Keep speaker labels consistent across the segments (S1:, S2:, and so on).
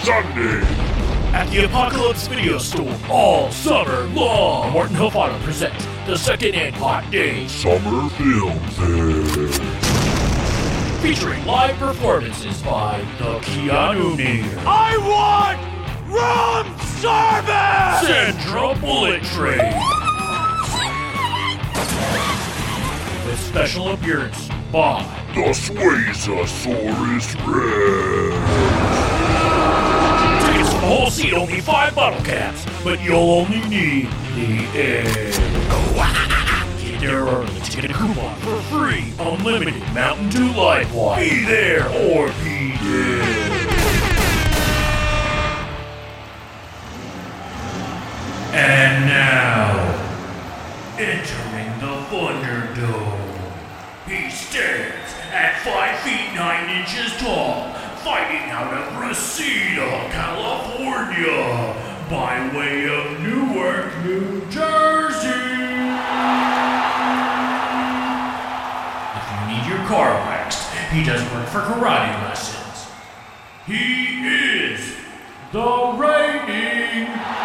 S1: Sunday
S2: at the Apocalypse Video Store all summer long. Morton Hill Auto presents the second and hot days
S1: Summer Film Fair,
S2: featuring live performances by the Keanu Nader.
S3: I want room service!
S2: Sandra Bullet Train. With special appearance by
S1: the Swazosaurus Rex.
S2: Tickets for the whole seat, only 5 bottle caps, but you'll only need the air. Get there early to get a coupon for free, unlimited Mountain Dew Light Wine. Be there or be there. And now, entering the Thunderdome, he stands at 5 feet 9 inches tall, fighting out of Reseda, California, by way of Newark, New Jersey. If you need your car waxed, he does work for karate lessons. He is the reigning,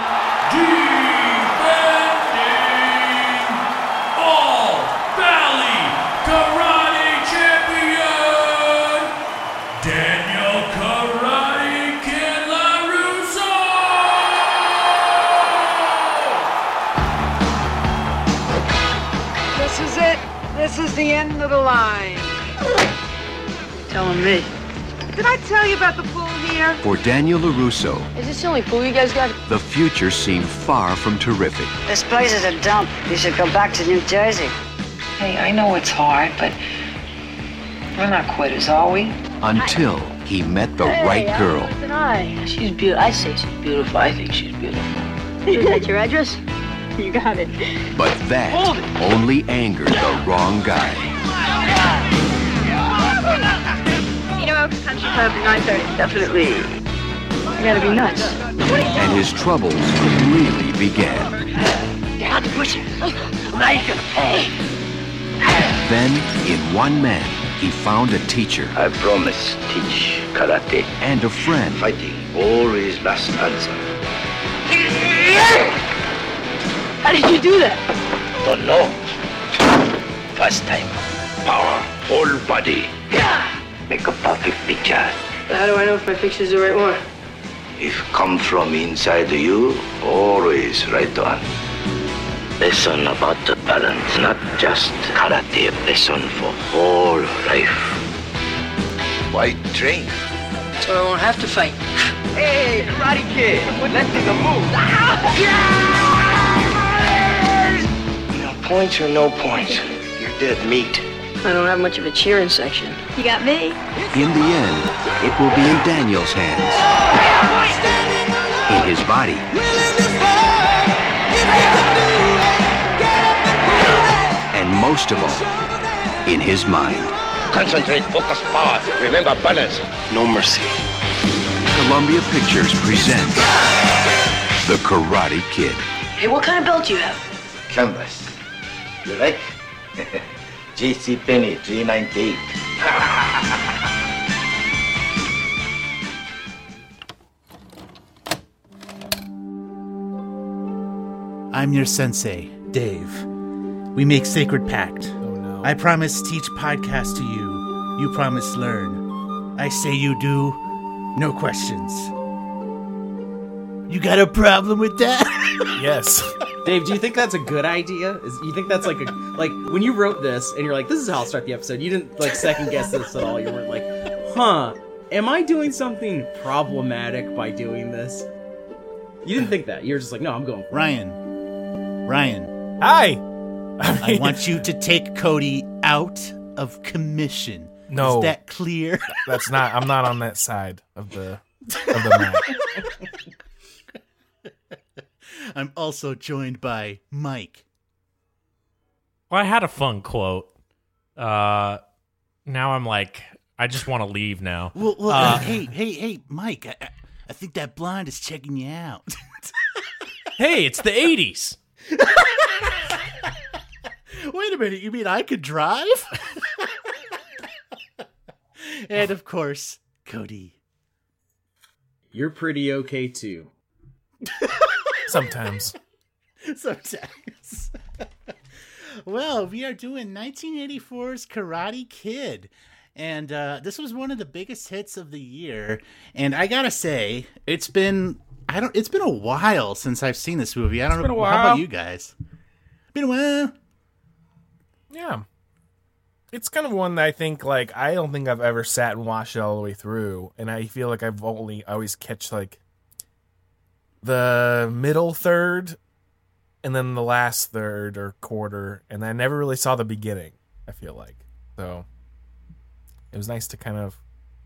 S2: defending All-Valley Karate Champion, Daniel Karate Kid LaRusso!
S4: This is it. This is the end of the line.
S5: Telling me.
S4: Did I tell you about the pool here?
S6: For Daniel LaRusso,
S5: Is this the only pool you guys got?
S6: the future seemed far from terrific.
S7: This place is a dump. You should go back to New Jersey.
S5: Hey, I know it's hard, but we're not quitters, are we?
S6: Until he met the right girl.
S5: She's beautiful. I say she's beautiful. I think she's beautiful. Is that your address?
S4: You got it.
S6: But that only angered the wrong guy.
S4: You know, Country Club at 9:30.
S5: Definitely. You gotta be nuts.
S6: And his troubles really began.
S5: Get out the bushes. Now you can pay.
S6: Then, in one man, he found a teacher
S8: I promise teach karate.
S6: and a friend.
S8: Fighting always last answer.
S5: How did you do that?
S8: Don't know. First time. Power. Whole body. Make a perfect picture.
S5: How do I know if my picture's the right one?
S8: If come from inside you, always right on. Lesson about the balance, not just karate. Lesson for whole life. Why train?
S5: So I won't have to fight.
S3: Hey, Karate Kid, let's take a move.
S8: Points or no points, you're dead meat.
S5: I don't have much of a cheering section.
S4: You got me.
S6: In the end, it will be in Daniel's hands, in his body, and most of all, in his mind.
S8: Concentrate, focus, power. Remember balance. No mercy.
S6: Columbia Pictures presents The Karate Kid.
S5: Hey, what kind of belt do you have?
S8: Canvas. You like? J.C. Penney, 398.
S9: I'm your sensei, Dave. We make sacred pact. Oh no. I promise teach podcast to you. You promise learn. I say you do. No questions. You got a problem with that?
S10: Yes. Dave, do you think that's a good idea? You think that's like when you wrote this and you're like, this is how I'll start the episode, you didn't like second guess this at all. You weren't like, am I doing something problematic by doing this? You didn't think that. You're just like, no, I'm going for it.
S9: Ryan.
S10: Hi!
S9: I want you to take Cody out of commission.
S10: No.
S9: Is that clear?
S10: That's not, I'm not on that side of the map.
S9: I'm also joined by Mike.
S11: Well, I had a fun quote. Now I'm like, I just want to leave now.
S9: Well, hey, Mike. I think that blonde is checking you out.
S11: Hey, it's the 80s.
S9: Wait a minute. You mean I could drive? And of course, Cody.
S10: You're pretty okay too.
S12: Sometimes.
S9: Sometimes. Well, we are doing 1984's Karate Kid. And this was one of the biggest hits of the year. And I gotta say, it's been a while since I've seen this movie. I don't know. How about you guys? Been a while.
S12: Yeah. It's kind of one that I think, like, I don't think I've ever sat and watched it all the way through. And I feel like I always catch, like, the middle third and then the last third or quarter. And I never really saw the beginning, I feel like. So it was nice to kind of,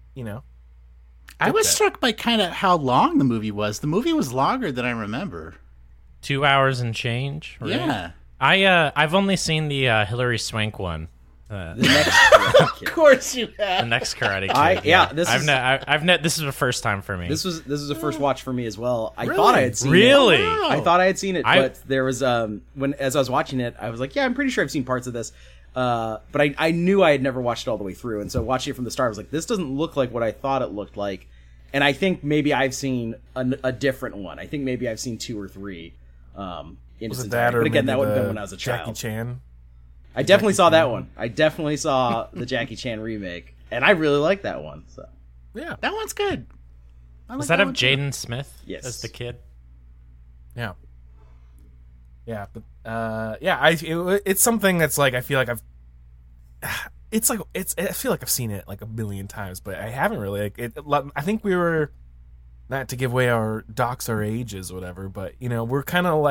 S9: I was struck by kind of how long the movie was. The movie was longer than I remember.
S11: 2 hours and change. Right?
S9: Yeah.
S11: I've only seen the Hilary Swank one.
S10: The next
S9: Of course you have.
S11: The next Karate Kid. This is the first time for me.
S10: This was a first watch for me as well. I
S11: Really?
S10: thought I had seen
S11: Really?
S10: it.
S11: Wow.
S10: I thought I had seen it, but there was as I was watching it, I was like, yeah, I'm pretty sure I've seen parts of this. But I knew I had never watched it all the way through, and so watching it from the start, I was like, this doesn't look like what I thought it looked like. And I think maybe I've seen a different one. I think maybe I've seen 2 or 3.
S12: Was it that, or
S10: but again,
S12: maybe
S10: that would have
S12: the
S10: been when I was a child.
S12: Jackie Chan?
S10: I definitely saw that one. I definitely saw the Jackie Chan remake, and I really like that one. So
S12: yeah,
S9: that one's good.
S11: Does that have Jaden Smith
S10: as
S11: the kid?
S12: Yeah. Yeah, but it's something that's like I feel like I feel like I've seen it like a billion times, but I haven't really. I think we were, not to give away dox our ages or whatever, but we're kind of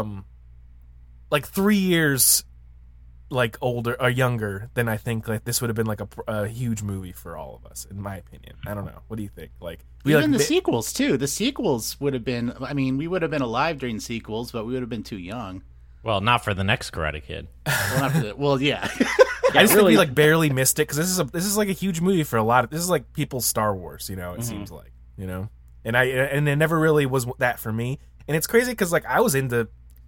S12: like 3 years like older or younger than I think like this would have been like a huge movie for all of us, in my opinion. I don't know. What do you think? Like
S9: even the sequels too. The sequels would have been. I mean, we would have been alive during sequels, but we would have been too young.
S11: Well, not for the next Karate Kid.
S9: Yeah.
S12: I just think we like barely missed it because this is like a huge movie for a lot of. This is like people's Star Wars, it seems like, and it never really was that for me. And it's crazy because like I was into,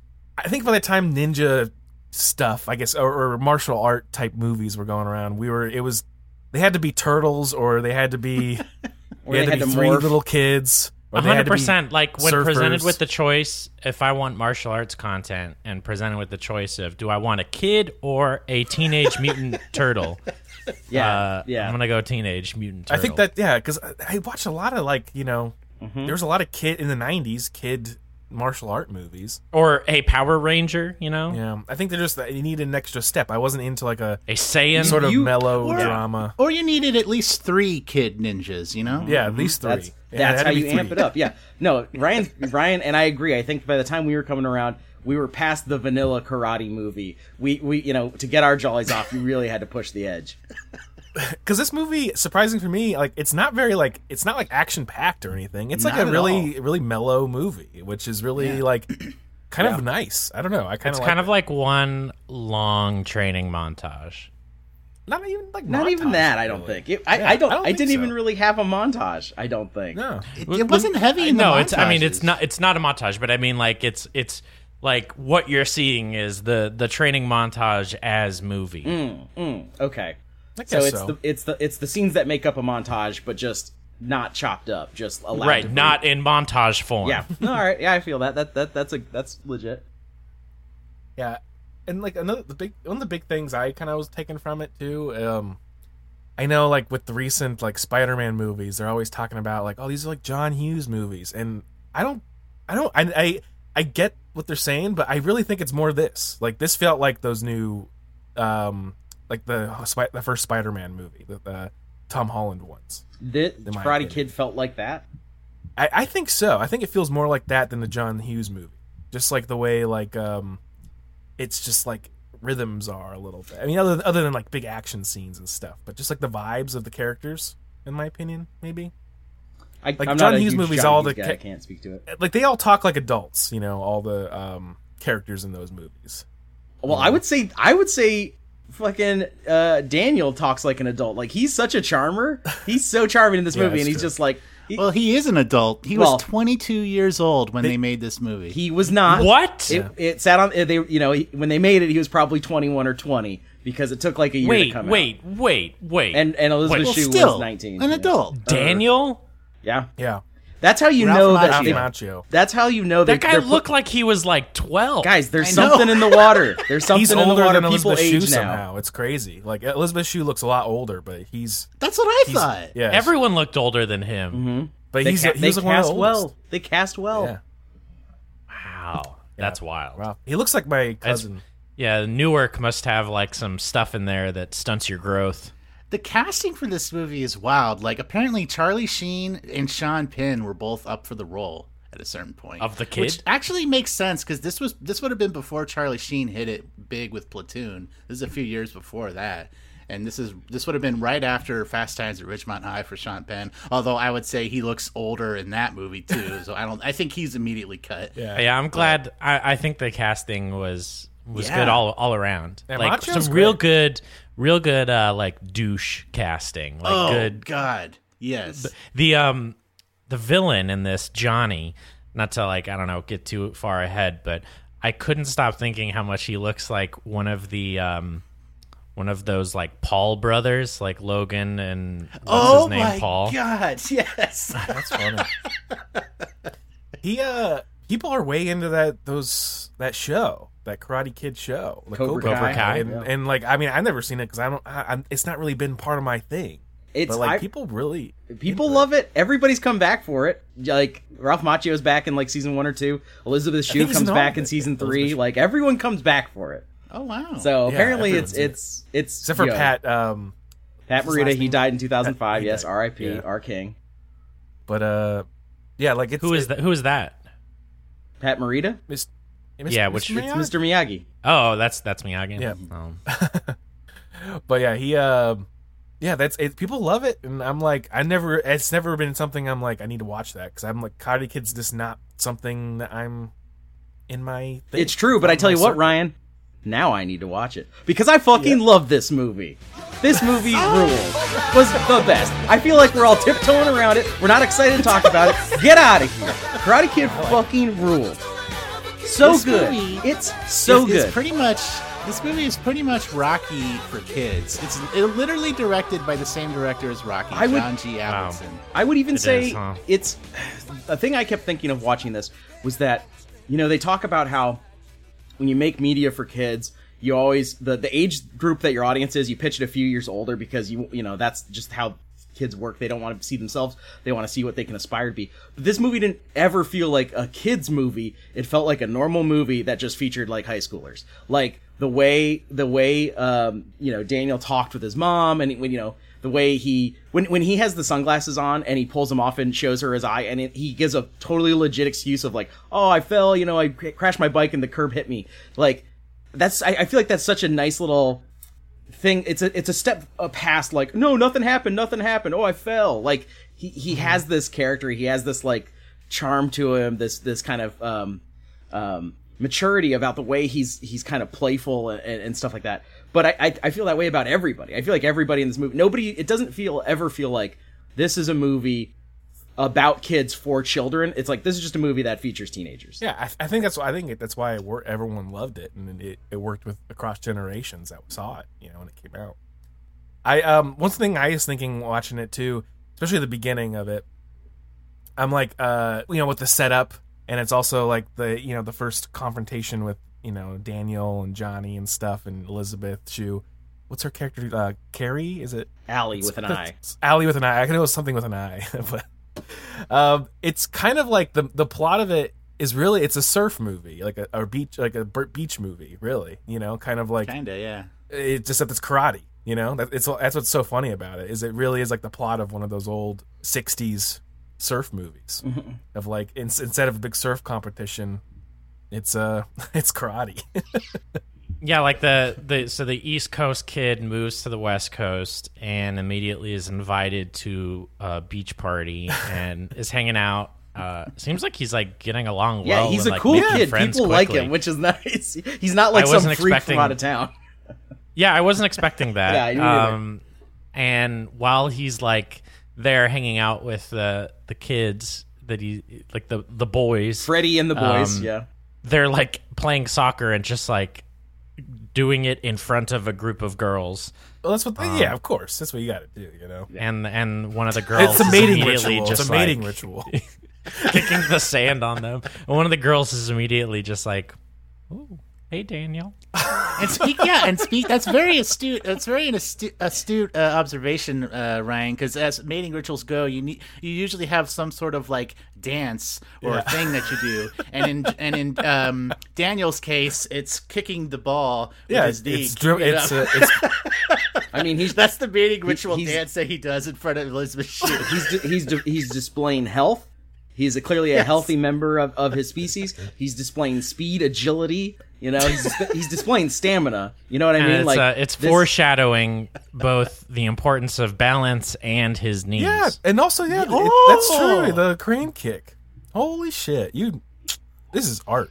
S12: I think by the time ninja stuff, I guess, or martial art type movies were going around, they had to be turtles or they had to be, they had to be 3 little kids.
S11: 100%. Like when
S12: surfers.
S11: presented with the choice, if I want martial arts content and presented with the choice of do I want a kid or a teenage mutant turtle?
S10: Yeah.
S11: I'm gonna go teenage mutant turtle.
S12: I think that because I watched a lot of like there was a lot of kid in the 90s kid martial art movies
S11: or a Power Ranger.
S12: Yeah, I think you need an extra step. I wasn't into like a
S11: Saiyan
S12: sort of melodrama,
S9: or you needed at least 3 kid ninjas.
S12: Yeah, at least 3.
S10: That's how you amp it up. Yeah. No, Ryan and I agree. I think by the time we were coming around, we were past the vanilla karate movie. We to get our jollies off, you really had to push the edge.
S12: Because this movie, surprising for me, like it's not like action packed or anything. It's like
S10: Not
S12: a
S10: at
S12: really mellow movie, which is really like kind of nice. I don't know.
S11: It's kind of like one long training montage.
S12: Not even like
S10: not even that. I don't think. I didn't even really have a montage. I don't think.
S12: No,
S9: it wasn't heavy. In the montages.
S11: I mean, it's not a montage, but I mean, like it's like what you're seeing is the training montage as movie.
S10: Okay.
S12: So
S10: it's the scenes that make up a montage, but just not chopped up, just allowed.
S11: Right,
S10: to
S11: not in montage form.
S10: Yeah. All right. Yeah, I feel that's legit.
S12: Yeah. And like one of the big things I kind of was taking from it too, I know like with the recent like Spider-Man movies, they're always talking about like, oh, these are like John Hughes movies, and I get what they're saying, but I really think it's more this. Like this felt like those new, like the first Spider-Man movie, the Tom Holland ones.
S10: The Karate Kid felt like that.
S12: I think so. I think it feels more like that than the John Hughes movie. Just like the way like it's just like rhythms are a little bit. I mean, other than like big action scenes and stuff, but just like the vibes of the characters, in my opinion, maybe.
S10: Like
S12: I'm John Hughes movies, all the
S10: guy, I can't speak to it.
S12: Like they all talk like adults, all the characters in those movies.
S10: Well, I would say, fucking Daniel talks like an adult. Like he's such a charmer. He's so charming in this movie, and he's just like.
S9: Well, he is an adult. He was 22 years old when they made this movie.
S10: He was not.
S11: What?
S10: It sat on. When they made it, he was probably 21 or 20 because it took like a year to come out.
S11: Wait.
S10: And Elizabeth Shue was 19.
S9: An adult.
S10: Daniel?
S12: Yeah.
S10: That's how you
S9: Ralph
S10: know that.
S12: Macchio.
S10: That's how you know
S11: that guy looked like he was like 12.
S10: Guys, there's something in the water. There's something
S12: He's
S10: in the
S12: older
S10: water.
S12: than
S10: People
S12: Elizabeth Shue
S10: age now.
S12: somehow. It's crazy. Like Elizabeth Shue looks a lot older, but
S9: That's what I thought.
S12: Yeah,
S11: Everyone looked older than him.
S10: Mm-hmm.
S12: but
S10: They
S12: he's like one of the
S10: cast
S12: oldest.
S10: well. They cast well.
S12: Yeah.
S11: Wow, that's wild.
S12: Wow. He looks like my cousin.
S11: Yeah, Newark must have like some stuff in there that stunts your growth.
S9: The casting for this movie is wild. Like, apparently Charlie Sheen and Sean Penn were both up for the role at a certain point.
S11: Of the kid?
S9: Which actually makes sense, because this would have been before Charlie Sheen hit it big with Platoon. This is a few years before that. And this would have been right after Fast Times at Ridgemont High for Sean Penn. Although I would say he looks older in that movie too. So I think he's immediately cut.
S11: Yeah, I'm glad. I think the casting was good all around.
S12: Yeah,
S11: like
S12: Macchio's
S11: some real good like douche casting. Like good.
S9: God, yes.
S11: The villain in this, Johnny. Not to like I don't know get too far ahead, but I couldn't stop thinking how much he looks like one of those like Paul brothers, like Logan and what's his name, Paul.
S9: Oh my God, yes.
S12: That's funny. People are way into that show, that Karate Kid show, the
S10: Cobra Kai.
S12: and like I mean I've never seen it because it's not really been part of my thing. But like people
S10: love it. Everybody's come back for it. Like Ralph Macchio's back in like season 1 or 2. Elizabeth Shue comes back in season 3. Like everyone comes back for it.
S9: Oh wow!
S10: So apparently it's
S12: except for Pat.
S10: Pat Morita, he died in 2005. Yes, R.I.P. Our king.
S12: But yeah, like it's
S11: who is that?
S10: Pat Morita.
S11: Yeah, which
S10: it's Mr. Miyagi.
S11: Oh, that's Miyagi.
S12: Yeah.
S11: Oh.
S12: But yeah, he that's it. People love it, and I'm like, it's never been something I'm like I need to watch that because I'm like Karate Kid's just not something that I'm in my thing.
S10: It's true, but I tell you what, Ryan. Now I need to watch it because I fucking love this movie. This movie rules. Was the best. I feel like we're all tiptoeing around it. We're not excited to talk about it. Get out of here. Karate Kid fucking ruled. So
S9: This
S10: good.
S9: movie
S10: It's so good.
S9: This movie is pretty much Rocky for kids. It's literally directed by the same director as Rocky, John G. Avildsen.
S10: I would even say it's a thing I kept thinking of watching this was that they talk about how when you make media for kids, you always the age group that your audience is, you pitch it a few years older because you that's just how kids work. They don't want to see themselves. They want to see what they can aspire to be. But this movie didn't ever feel like a kids movie. It felt like a normal movie that just featured like high schoolers. Like the way Daniel talked with his mom, and the way when he has the sunglasses on and he pulls them off and shows her his eye, and he gives a totally legit excuse of like, oh, I fell, I crashed my bike and the curb hit me. Like I feel like that's such a nice little thing. It's a step past like, no, nothing happened. Oh, I fell. Like he has this character. He has this like charm to him. This kind of maturity about the way he's kind of playful and stuff like that. But I feel that way about everybody. I feel like everybody in this movie, it doesn't ever feel like this is a movie about kids for children. It's like, this is just a movie that features teenagers.
S12: Yeah, I think that's why everyone loved it, and it worked with across generations that saw it, when it came out. One thing I was thinking watching it too, especially the beginning of it, I'm like, with the setup, and it's also like the first confrontation with Daniel and Johnny and stuff, and Elizabeth Shue. What's her character? Carrie? Is it
S10: Allie with an I?
S12: Allie with an I. I know it was something with an I, but it's kind of like the plot of it is really, it's a surf movie, like a beach movie, really. Kind of like
S9: yeah.
S12: It's just that it's karate. That's what's so funny about it, is it really is like the plot of one of those old 60s surf movies of like instead of a big surf competition, it's karate.
S11: Yeah, like the East Coast kid moves to the West Coast and immediately is invited to a beach party and is hanging out. Seems like he's like getting along well.
S10: Yeah, he's
S11: and,
S10: a cool kid. People like him, which is nice. He's not like some freak from out of town.
S11: Yeah, I wasn't expecting that.
S10: Yeah, I knew
S11: and while he's like there hanging out with the kids that he like the boys,
S10: Freddie and the boys,
S11: they're like playing soccer and just like doing it in front of a group of girls.
S12: Well, that's what. Yeah, of course, that's what you got to do.
S11: And one of the girls,
S12: it's a mating
S11: ritual.
S12: It's a mating ritual.
S11: kicking the sand on them. And one of the girls is immediately just like, "Ooh, hey, Daniel."
S9: That's very astute. That's very astute observation, Ryan. Because as mating rituals go, you usually have some sort of like dance or thing that you do, and in Daniel's case, it's kicking the ball with his knee.
S10: I mean,
S9: that's the mating ritual dance that he does in front of Elizabeth Shue.
S10: He's displaying health. He's clearly a healthy member of his species. He's displaying speed, agility. You know, he's displaying stamina. You know what I mean?
S11: It's foreshadowing both the importance of balance and his knees.
S12: Yeah, and also, that's true. The crane kick. Holy shit! This is art.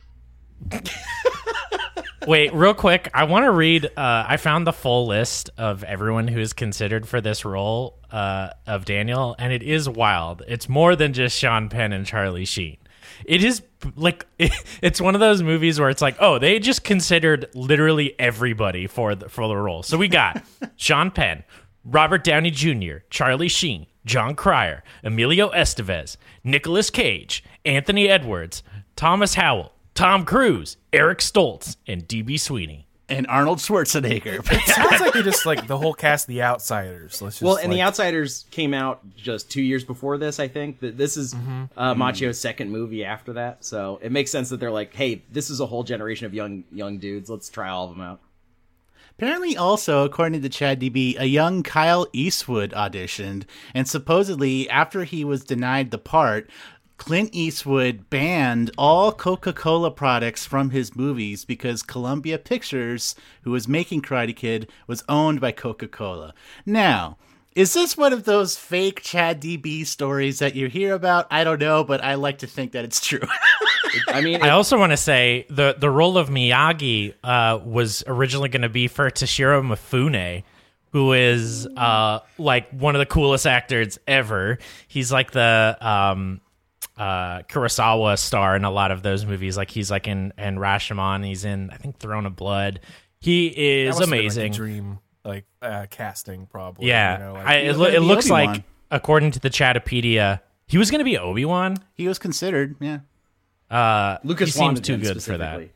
S11: Wait, real quick. I want to read. I found the full list of everyone who is considered for this role of Daniel, and it is wild. It's more than just Sean Penn and Charlie Sheen. It is like it's one of those movies where it's like, oh, they just considered literally everybody for the role. So we got Sean Penn, Robert Downey Jr., Charlie Sheen, John Cryer, Emilio Estevez, Nicolas Cage, Anthony Edwards, Thomas Howell, Tom Cruise, Eric Stoltz, and D.B. Sweeney.
S9: And Arnold Schwarzenegger.
S12: It sounds like they just like the whole cast of The Outsiders.
S10: The Outsiders came out just 2 years before this, I think. This is Macchio's second movie after that, so it makes sense that they're like, hey, this is a whole generation of young dudes. Let's try all of them out.
S9: Apparently also, according to Chad DB, a young Kyle Eastwood auditioned, and supposedly after he was denied the part, Clint Eastwood banned all Coca-Cola products from his movies because Columbia Pictures, who was making Karate Kid, was owned by Coca-Cola. Now, is this one of those fake Chad DB stories that you hear about? I don't know, but I like to think that it's true.
S11: I also want to say the role of Miyagi was originally going to be for Toshiro Mifune, who is like one of the coolest actors ever. He's like the Kurosawa star in a lot of those movies. Like he's like in Rashomon. He's in, I think, Throne of Blood. He is amazing.
S12: Like a dream casting, probably.
S11: Yeah,
S12: you know,
S11: it looks Obi-Wan. Like, according to the Chatapedia, he was going to be Obi-Wan.
S9: He was considered, yeah.
S10: Lucas
S11: he seems too good for that.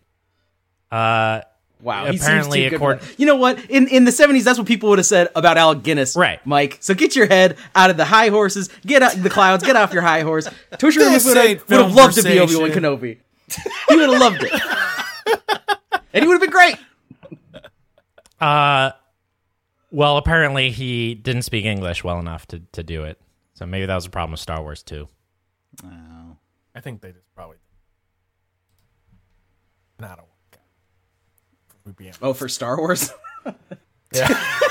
S10: Wow,
S11: apparently,
S10: you know what? In the 70s, that's what people would have said about Alec Guinness,
S11: right,
S10: Mike? So get your head out of the high horses, get out the clouds, get off your high horse. Toshiro Mifune would have loved to be Obi-Wan Kenobi. He would have loved it, and he would have been great.
S11: Well, apparently he didn't speak English well enough to do it, so maybe that was a problem with Star Wars too.
S12: I think they just probably not a.
S10: Oh, for Star Wars?
S12: Yeah.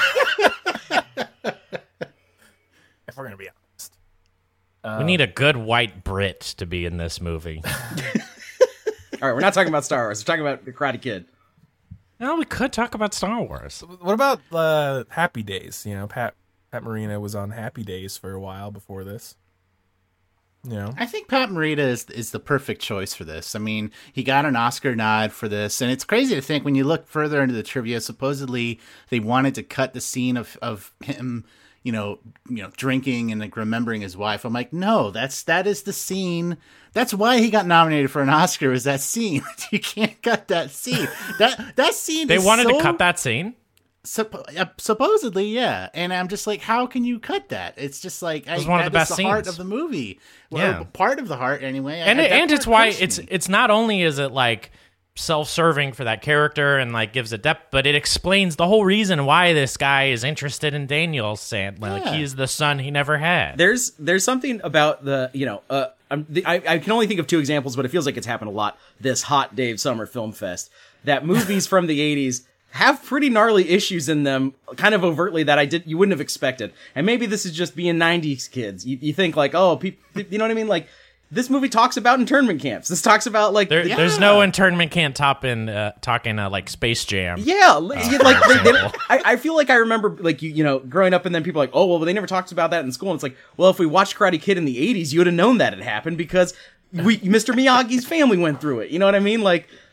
S12: If we're going to be honest.
S11: We need a good white Brit to be in this movie.
S10: All right, we're not talking about Star Wars. We're talking about The Karate Kid.
S11: No, we could talk about Star Wars.
S12: What about Happy Days? You know, Pat Morita was on Happy Days for a while before this. Yeah,
S9: I think Pat Morita is the perfect choice for this. I mean, he got an Oscar nod for this, and it's crazy to think when you look further into the trivia. Supposedly, they wanted to cut the scene of him, you know, drinking and like remembering his wife. I'm like, no, that is the scene. That's why he got nominated for an Oscar. Is that scene? You can't cut that scene. That scene.
S11: They wanted to cut that scene.
S9: Supposedly, yeah, and I'm just like, how can you cut that? It's just like
S11: it was one of the best scenes.
S9: Heart of the movie, part of the heart anyway.
S11: And it's why it's not only is it like self-serving for that character and like gives it depth, but it explains the whole reason why this guy is interested in Daniel Sandler. Like he's the son he never had.
S10: There's something about the I can only think of two examples, but it feels like it's happened a lot this hot Dave Summer Film Fest. That movies from the 80s have pretty gnarly issues in them, kind of overtly, that you wouldn't have expected. And maybe this is just being 90s kids. You think like, oh, you know what I mean? Like, this movie talks about internment camps. This talks about like
S11: there's no internment camp talking like Space Jam.
S10: Yeah, I feel like I remember like you know growing up and then people are like, oh well, they never talked about that in school. And it's like, well, if we watched Karate Kid in the 80s, you would have known that it happened because Mr. Miyagi's family went through it. You know what I mean? Like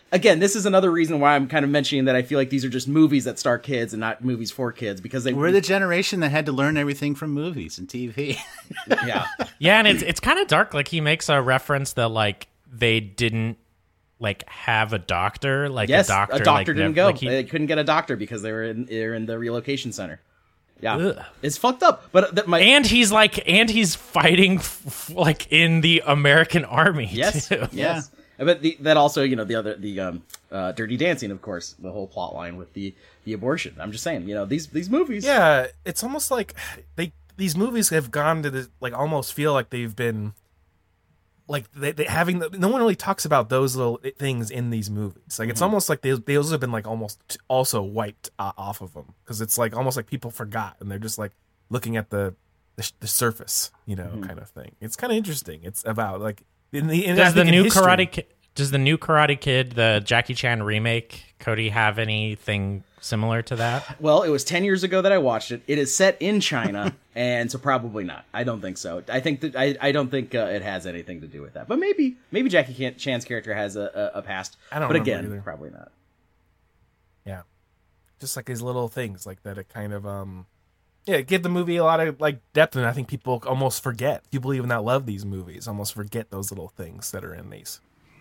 S10: again, this is another reason why I'm kind of mentioning that I feel like these are just movies that star kids and not movies for kids, because
S9: we're the generation that had to learn everything from movies and TV.
S10: Yeah.
S11: Yeah, and it's kind of dark. Like, he makes a reference that, like, they didn't, like, have a doctor. Like,
S10: yes,
S11: a doctor
S10: like,
S11: didn't
S10: go.
S11: Like,
S10: they couldn't get a doctor because they were in the relocation center. Yeah,
S11: ugh.
S10: It's fucked up. But
S11: and he's fighting like in the American army.
S10: Yes,
S11: too.
S10: yes. But that also, you know, the Dirty Dancing, of course, the whole plot line with the abortion. I'm just saying, you know, these movies.
S12: Yeah, it's almost like these movies have gone to the, like, almost feel like they've been like they having no one really talks about those little things in these movies. Like, it's almost like those have been like almost also wiped off of them, because it's like almost like people forgot and they're just like looking at the surface, you know, kind of thing. It's kind of interesting. It's about like
S11: Does the new Karate Kid, the Jackie Chan remake, Cody, have anything similar to that?
S10: Well, it was 10 years ago that I watched it. It is set in China, and so probably not. I don't think so. I think that I don't think it has anything to do with that. But maybe Jackie Chan's character has a past.
S12: I don't.
S10: But
S12: remember
S10: again,
S12: either.
S10: probably not.
S12: Yeah, just like these little things like that. It kind of give the movie a lot of like depth, and I think people almost forget. People even that love these movies almost forget those little things that are in these.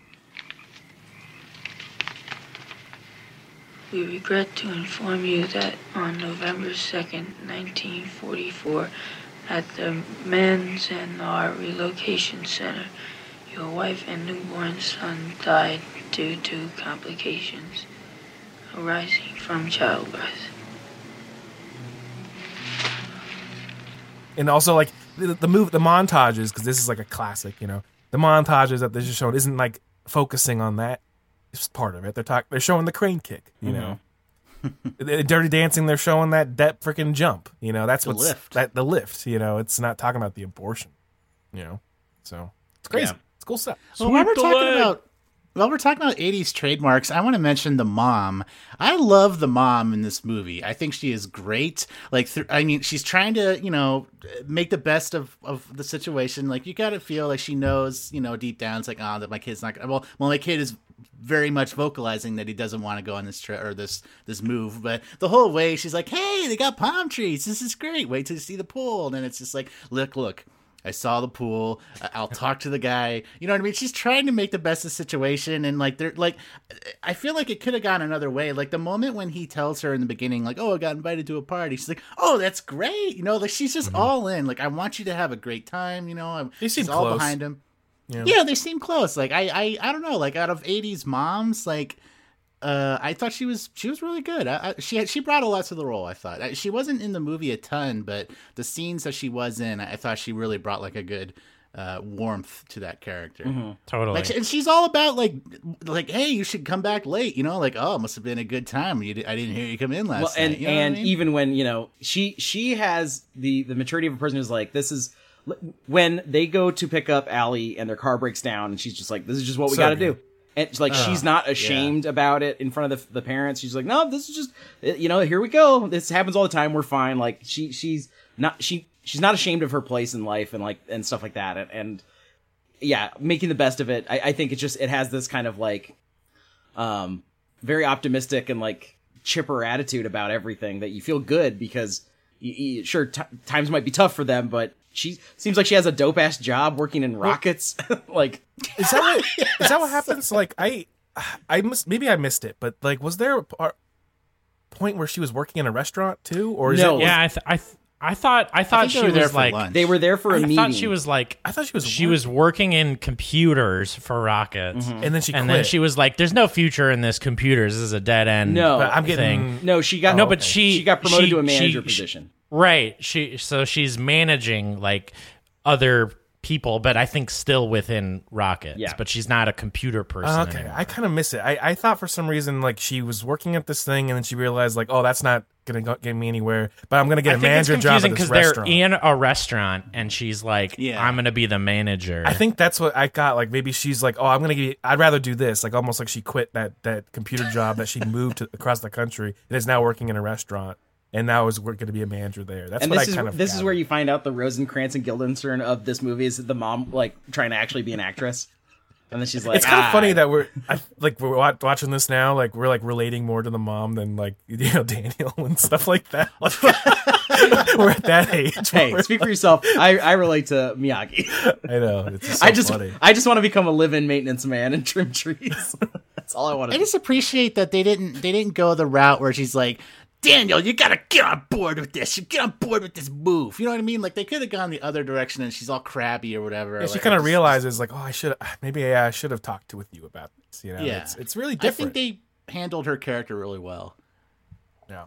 S5: We regret to inform you that on November 2nd, 1944, at the Manzanar Relocation Center, your wife and newborn son died due to complications arising from childbirth.
S12: And also, like, the montages, because this is like a classic, you know, the montages that this is shown isn't like focusing on that. It's part of it. They're showing the crane kick, you know. Dirty Dancing, they're showing that freaking jump, you know. That's what's the lift, you know. It's not talking about the abortion, you know. So it's crazy. Yeah. It's cool stuff.
S9: Well, while we're talking about 80s trademarks, I want to mention the mom. I love the mom in this movie. I think she is great. Like, she's trying to, you know, make the best of the situation. Like, you got to feel like she knows, you know, deep down, it's like, that my kid's not gonna, well, my kid is very much vocalizing that he doesn't want to go on this trip or this move. But the whole way, she's like, hey, they got palm trees. This is great. Wait till you see the pool. And then it's just like, look. I saw the pool. I'll talk to the guy. You know what I mean? She's trying to make the best of the situation, and like, they're like, I feel like it could have gone another way. Like the moment when he tells her in the beginning, like, "Oh, I got invited to a party," she's like, "Oh, that's great." You know, like she's just all in. Like, I want you to have a great time. You know, she's all behind him. Yeah, they seem close. Like I don't know. Like out of 80s moms, like. I thought she was really good. She brought a lot to the role. I thought she wasn't in the movie a ton, but the scenes that she was in, I thought she really brought like a good warmth to that character.
S11: Mm-hmm. Totally.
S9: Like, and she's all about like, hey, you should come back late. You know, like, oh, it must have been a good time. I didn't hear you come in last night. You know
S10: and
S9: what I mean?
S10: Even when, you know, she has the maturity of a person who's like, this is when they go to pick up Allie and their car breaks down, and she's just like, this is just what we got to do. And it's like, she's not ashamed about it in front of the parents. She's like, no, this is just, you know, here we go. This happens all the time. We're fine. Like she's not ashamed of her place in life and stuff like that. And yeah, making the best of it. I think it has this kind of like, very optimistic and like chipper attitude about everything that you feel good because sure, times might be tough for them, but she seems like she has a dope ass job working in rockets. Like,
S12: is that what happens? Like, I maybe I missed it, but like, was there a point where she was working in a restaurant too, or
S11: no? I thought she was like
S10: lunch. They were there for a meeting.
S11: I thought she was working in computers for rockets,
S12: and then
S11: she was like, "There's no future in this computers. This is a dead end."
S10: No,
S11: but I'm getting
S10: no. She got
S11: no, but she
S10: got promoted to a manager position.
S11: Right. She's managing like other people, but I think still within rockets. Yeah. But she's not a computer person.
S12: Okay,
S11: anymore.
S12: I kind of miss it. I thought for some reason like she was working at this thing, and then she realized like, oh, that's not gonna get me anywhere. But I'm gonna get a manager job at this restaurant.
S11: They're in a restaurant, and she's like, I'm gonna be the manager.
S12: I think that's what I got. Like maybe she's like, oh, I'd rather do this. Like almost like she quit that computer job that she moved across the country and is now working in a restaurant. And now we're going to be a manager there. That's what I kind of.
S10: This is where you find out the Rosencrantz and Guildenstern of this movie is the mom like trying to actually be an actress. And then she's like,
S12: it's kind of funny that we're watching this now. Like we're like relating more to the mom than like Daniel and stuff like that. We're at that age.
S10: Hey, speak for yourself. I relate to Miyagi.
S12: I know. It's just so funny.
S10: I just want to become a live-in maintenance man and trim trees. That's all I want to do.
S9: I just appreciate that they didn't go the route where she's like, Daniel, you gotta get on board with this. You get on board with this move. You know what I mean? Like they could have gone the other direction, and she's all crabby or whatever.
S12: Yeah, she
S9: like,
S12: kind of realizes like, oh, I should have talked with you about this.
S9: Yeah,
S12: it's really different.
S9: I think they handled her character really well.
S12: Yeah.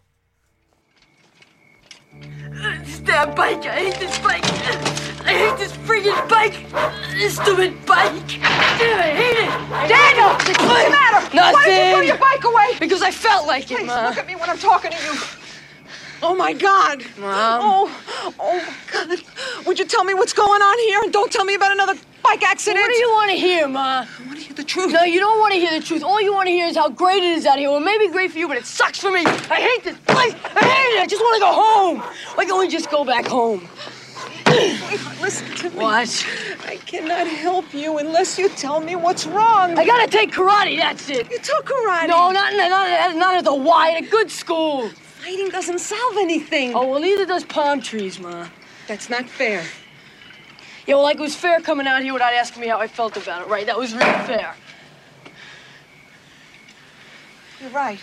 S5: This damn bike! I hate this bike! I hate this friggin' bike! This stupid bike! Damn, I hate it!
S13: Daniel! What's the matter?
S5: Nothing!
S13: Why did you throw your bike away?
S5: Because I felt like it,
S13: Please,
S5: Ma.
S13: look at me when I'm talking to you. Oh, my God.
S5: Mom.
S13: Oh, my God. Would you tell me what's going on here? And don't tell me about another bike accident.
S5: What do you want to hear, Ma?
S13: I want to hear the truth.
S5: No, you don't want to hear the truth. All you want to hear is how great it is out here. Well, it may be great for you, but it sucks for me. I hate this place. I hate it. I just want to go home. Why can't we just go back home?
S13: Wait, listen to me.
S5: What?
S13: I cannot help you unless you tell me what's wrong.
S5: I gotta take karate, that's it.
S13: You took karate.
S5: No, not at the Y, at a good school.
S13: Fighting doesn't solve anything.
S5: Oh, well, neither does palm trees, Ma.
S13: That's not fair.
S5: Yeah, well, like it was fair coming out here without asking me how I felt about it, right? That was really fair.
S13: You're right.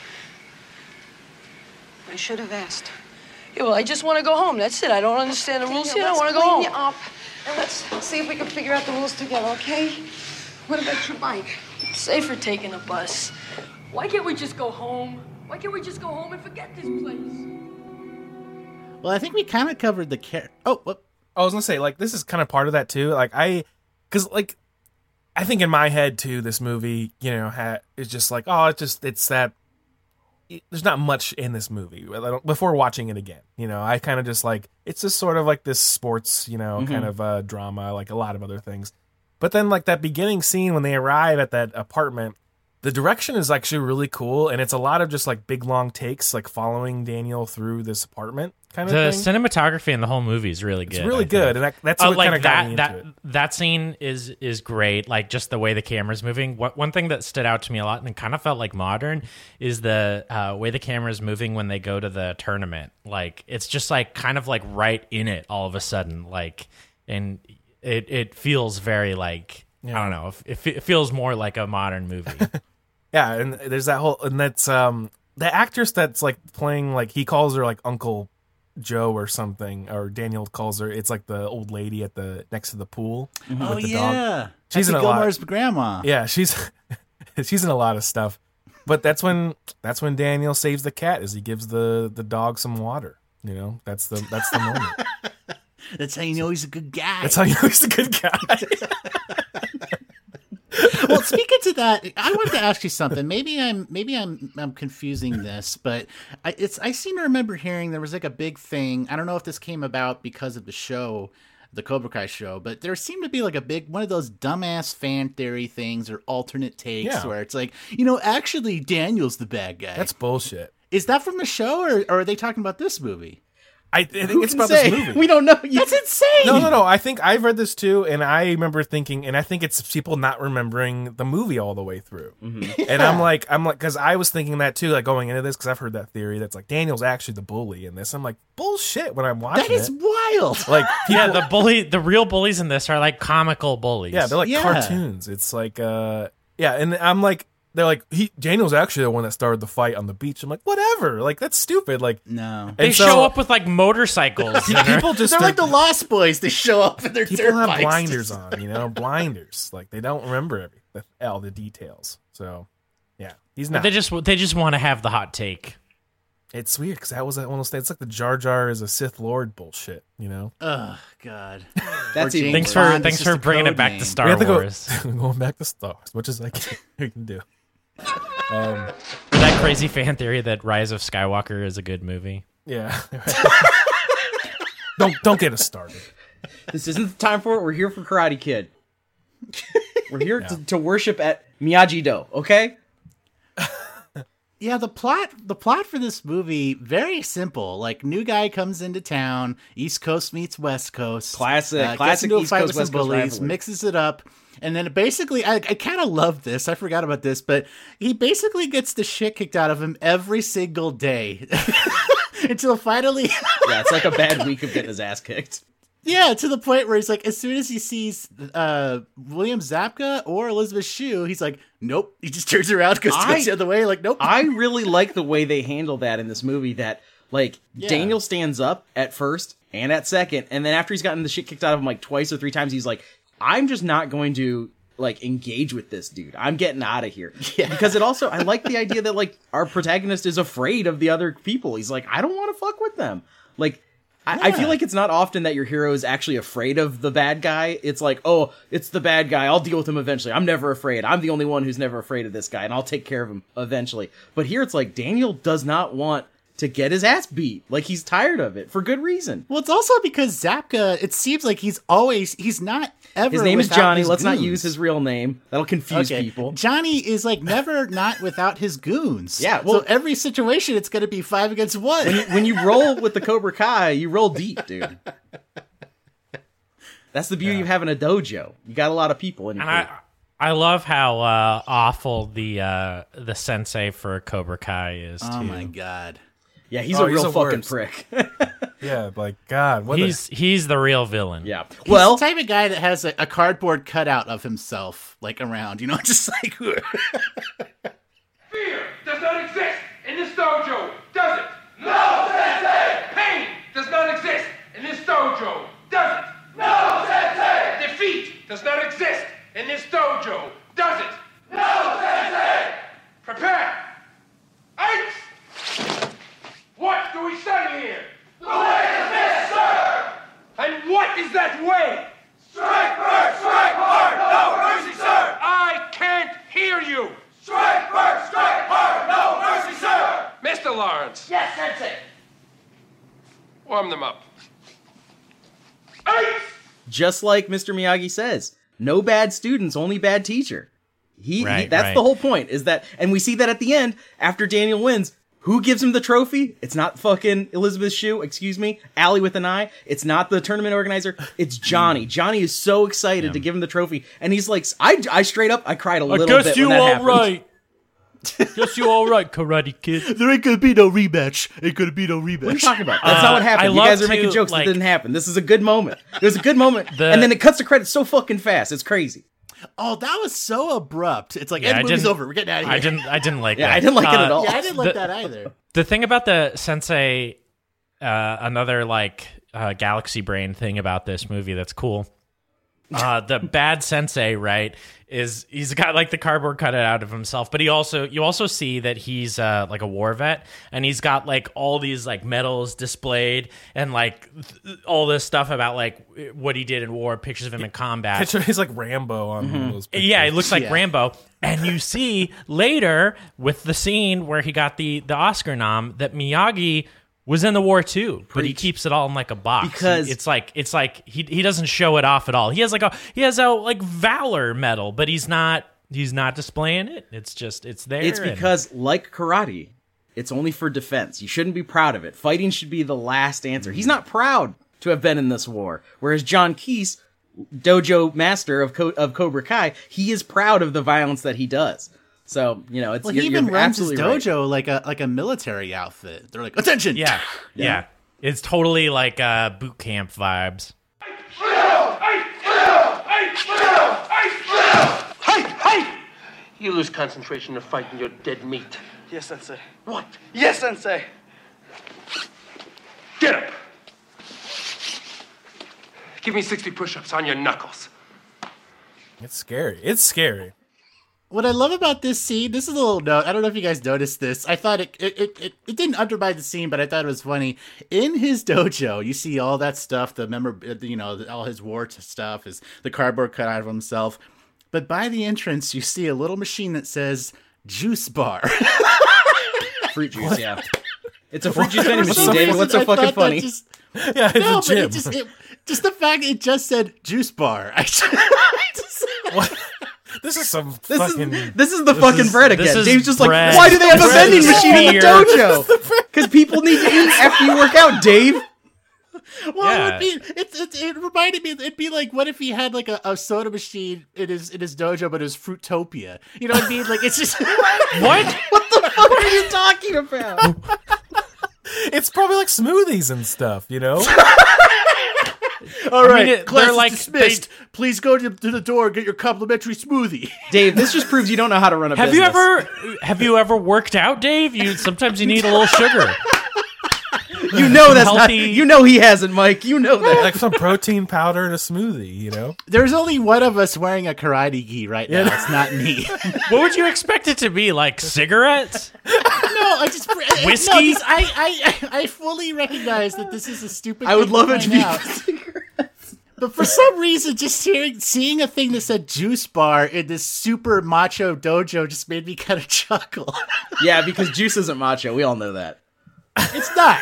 S13: I should have asked.
S5: Yeah, well, I just want to go home. That's it. I don't understand the rules here. I
S13: Let's
S5: want to go
S13: clean
S5: home.
S13: you up, and let's see if we can figure out the rules together, okay? What about your bike?
S5: It's safer taking a bus. Why can't we just go home? Why can't we just go home and forget this place?
S9: Well, I think we kind of covered the Oh, what?
S12: I was gonna say, like, this is kind of part of that too. Like, because like, I think in my head too, this movie, is just like, oh, it's that. There's not much in this movie before watching it again. I kind of just like, it's just sort of like this sports, kind of drama, like a lot of other things. But then like that beginning scene when they arrive at that apartment, the direction is actually really cool, and it's a lot of just like big long takes, like following Daniel through this apartment kind of
S11: the
S12: thing.
S11: cinematography in the whole movie is really good.
S12: It's really good, and that's what kind of got me into it.
S11: That scene is great. Like just the way the camera's moving. One thing that stood out to me a lot and kind of felt like modern is the way the camera's moving when they go to the tournament. Like it's just like kind of like right in it all of a sudden. Like, and it feels very like I don't know. It feels more like a modern movie.
S12: Yeah, and there's that whole, and that's the actress that's like playing, like he calls her like Uncle Joe or something, or Daniel calls her. It's like the old lady at the next to the pool with the dog. She's in a
S9: Gilmore's
S12: lot.
S9: grandma.
S12: Yeah, she's in a lot of stuff. But that's when Daniel saves the cat, is he gives the dog some water. That's the moment.
S9: That's how you know he's a good guy.
S12: That's how you know he's a good guy.
S9: Well, speaking to that, I wanted to ask you something. Maybe I'm confusing this, but I seem to remember hearing there was like a big thing. I don't know if this came about because of the show, the Cobra Kai show, but there seemed to be like a big one of those dumbass fan theory things or alternate takes where it's like, actually Daniel's the bad guy.
S12: That's bullshit.
S9: Is that from the show, or are they talking about this movie?
S12: I think it's about this movie.
S9: We don't know. That's insane.
S12: No. I think I've read this too, and I remember thinking, and I think it's people not remembering the movie all the way through. Mm-hmm. And I'm like, because I was thinking that too, like going into this, because I've heard that theory that's like Daniel's actually the bully in this. I'm like, bullshit when I'm watching it.
S9: That is wild.
S12: Like,
S11: the real bullies in this are like comical bullies.
S12: Yeah, they're like cartoons. It's like, and I'm like. They're like, Daniel's actually the one that started the fight on the beach. I'm like, whatever. Like, that's stupid. Like,
S9: no.
S11: They show up with like motorcycles.
S12: People just
S9: they're like the Lost Boys. They show up in their
S12: people
S9: dirt
S12: have
S9: bikes.
S12: blinders on, blinders. Like they don't remember all the details. So, yeah, he's not.
S11: They just want to have the hot take.
S12: It's weird because that was one of those things. It's like the Jar Jar is a Sith Lord bullshit.
S9: Oh God.
S11: That's thanks for bringing it back to Star Wars.
S12: Going back to Star Wars, as much as I can do.
S11: That crazy fan theory that Rise of Skywalker is a good movie.
S12: Yeah. Don't get us started.
S10: This isn't the time for it. We're here for Karate Kid. We're here to worship at Miyagi-Do, okay?
S9: Yeah, the plot for this movie, very simple. Like, new guy comes into town, East Coast meets West Coast.
S10: Classic
S9: gets into a
S10: East
S9: fight
S10: Coast,
S9: with
S10: West
S9: some
S10: Coast
S9: bullies,
S10: rivalry.
S9: mixes it up, and then basically, I kind of love this. I forgot about this, but he basically gets the shit kicked out of him every single day until finally...
S10: Yeah, it's like a bad week of getting his ass kicked.
S9: Yeah, to the point where he's like, as soon as he sees William Zabka or Elizabeth Shue, he's like, nope. He just turns around, goes the other way, like, nope.
S10: I really like the way they handle that in this movie, that, like, Daniel stands up at first and at second, and then after he's gotten the shit kicked out of him, like, twice or three times, he's like, I'm just not going to, like, engage with this dude. I'm getting out of here. Yeah. Because it also, I like the idea that, like, our protagonist is afraid of the other people. He's like, I don't want to fuck with them. Like, I feel like it's not often that your hero is actually afraid of the bad guy. It's like, oh, it's the bad guy. I'll deal with him eventually. I'm never afraid. I'm the only one who's never afraid of this guy, and I'll take care of him eventually. But here it's like Daniel does not want to get his ass beat. Like, he's tired of it for good reason.
S9: Well, it's also because Zabka, it seems like he's not ever.
S10: His name is
S9: without
S10: Johnny.
S9: his
S10: Let's not
S9: goons.
S10: use his real name. That'll confuse people.
S9: Johnny is like never not without his goons.
S10: Yeah, well,
S9: so every situation it's going to be 5 against 1.
S10: When you roll with the Cobra Kai, you roll deep, dude. That's the beauty of having a dojo. You got a lot of people in your
S11: And I love how awful the sensei for Cobra Kai is, too.
S9: Oh, my God.
S10: Yeah, he's a real fucking
S12: worst.
S10: prick.
S12: Yeah, like, God. What
S11: he's the real villain.
S10: Yeah.
S9: He's the type of guy that has a cardboard cutout of himself, like, around, you know, just like...
S14: Fear does not exist in this dojo, does it? No, Sensei! Pain does not exist in this dojo, does it? No, Sensei! Defeat does not exist in this dojo, does it? No, Sensei! Prepare! Eight! What do we study here? The way is this, sir! And what is that way? Strike first, strike hard, no mercy, sir! I can't hear you! Strike first, strike hard, no mercy, sir! Mr. Lawrence.
S3: Yes, Sensei.
S14: Warm them up. Eight!
S10: Just like Mr. Miyagi says, no bad students, only bad teacher. That's the whole point, is that, and we see that at the end, after Daniel wins, who gives him the trophy? It's not fucking Elizabeth Shue, excuse me, Allie with an eye. It's not the tournament organizer. It's Johnny. Johnny is so excited to give him the trophy, and he's like, I straight up, I cried a little bit when that happened.
S11: Right. Guess you all right, Karate Kid.
S9: There ain't gonna be no rematch. Ain't gonna be no rematch.
S10: What are you talking about? That's not what happened. You guys are making jokes that didn't happen. This is a good moment. It was a good moment, and then it cuts the credits so fucking fast. It's crazy.
S9: Oh, that was so abrupt. It's like, the movie's over. We're getting out of here.
S11: I didn't like that.
S10: I didn't like it at all.
S9: Yeah, I didn't like that either.
S11: The thing about the sensei, another like galaxy brain thing about this movie that's cool. The bad sensei, right, is he's got like the cardboard cut out of himself, but you also see that he's like a war vet, and he's got like all these like medals displayed and like all this stuff about like what he did in war, pictures of him in combat.
S12: He's like Rambo on one of those pictures.
S11: Yeah, it looks like Rambo. And you see later with the scene where he got the Oscar nom that Miyagi was in the war too, but he keeps it all in like a box
S10: because
S11: it's like he doesn't show it off at all. He has a valor medal, but he's not displaying it. It's there.
S10: It's because like karate, it's only for defense. You shouldn't be proud of it. Fighting should be the last answer. He's not proud to have been in this war, whereas John Keese, dojo master of Cobra Kai, he is proud of the violence that he does. So, you know, it's
S9: he even runs his
S10: absolutely
S9: dojo like a military outfit. They're like, attention!
S11: Yeah. It's totally like boot camp vibes.
S14: Hey! You lose concentration of fighting your dead meat.
S3: Yes, Sensei.
S14: What?
S3: Yes, Sensei.
S14: Get up! Give me 60 push-ups on your knuckles.
S12: It's scary. It's scary.
S9: What I love about this scene, this is a little note. I don't know if you guys noticed this. I thought it didn't undermine the scene, but I thought it was funny. In his dojo, you see all that stuff, all his war stuff, the cardboard cut out of himself. But by the entrance, you see a little machine that says juice bar.
S10: Fruit juice, yeah. It's a fruit juice vending machine, David. What's so fucking funny?
S12: It's a gym.
S9: Just the fact it just said juice bar.
S12: This is some
S10: This
S12: fucking.
S10: is the fucking bread again.
S11: is
S10: Dave's just
S11: bread.
S10: like, why do they have a
S11: Bread
S10: vending
S11: is
S10: machine in the
S11: fear.
S10: dojo? Because people need to eat after you work out, Dave.
S9: Well,
S11: Yeah.
S9: it reminded me. It'd be like, what if he had like a soda machine in his dojo, but it was Fruitopia? You know what I mean? Like, it's just
S11: What?
S10: What the fuck are you talking about?
S12: It's probably like smoothies and stuff, you know.
S9: All right,
S11: they're
S9: class is
S11: like-
S9: dismissed. Please go to the door and get your complimentary smoothie.
S10: Dave, this just proves you don't know how to run a
S11: Have
S10: business.
S11: you ever worked out, Dave? Sometimes you need a little sugar.
S10: You know that's not.
S11: Healthy-
S10: You know he hasn't, Mike. You know that.
S12: Like some protein powder in a smoothie, you know.
S9: There's only one of us wearing a karate gi right now. It's not me.
S11: What would you expect it to be? Like cigarettes?
S9: No, I just
S11: Whiskey?
S9: No, I fully recognize that this is a stupid.
S10: I would
S9: thing
S10: love
S9: to
S10: it to
S9: point
S10: be.
S9: out. But for some reason, just seeing a thing that said juice bar in this super macho dojo just made me kind of chuckle.
S10: Yeah, because juice isn't macho. We all know that.
S9: It's not.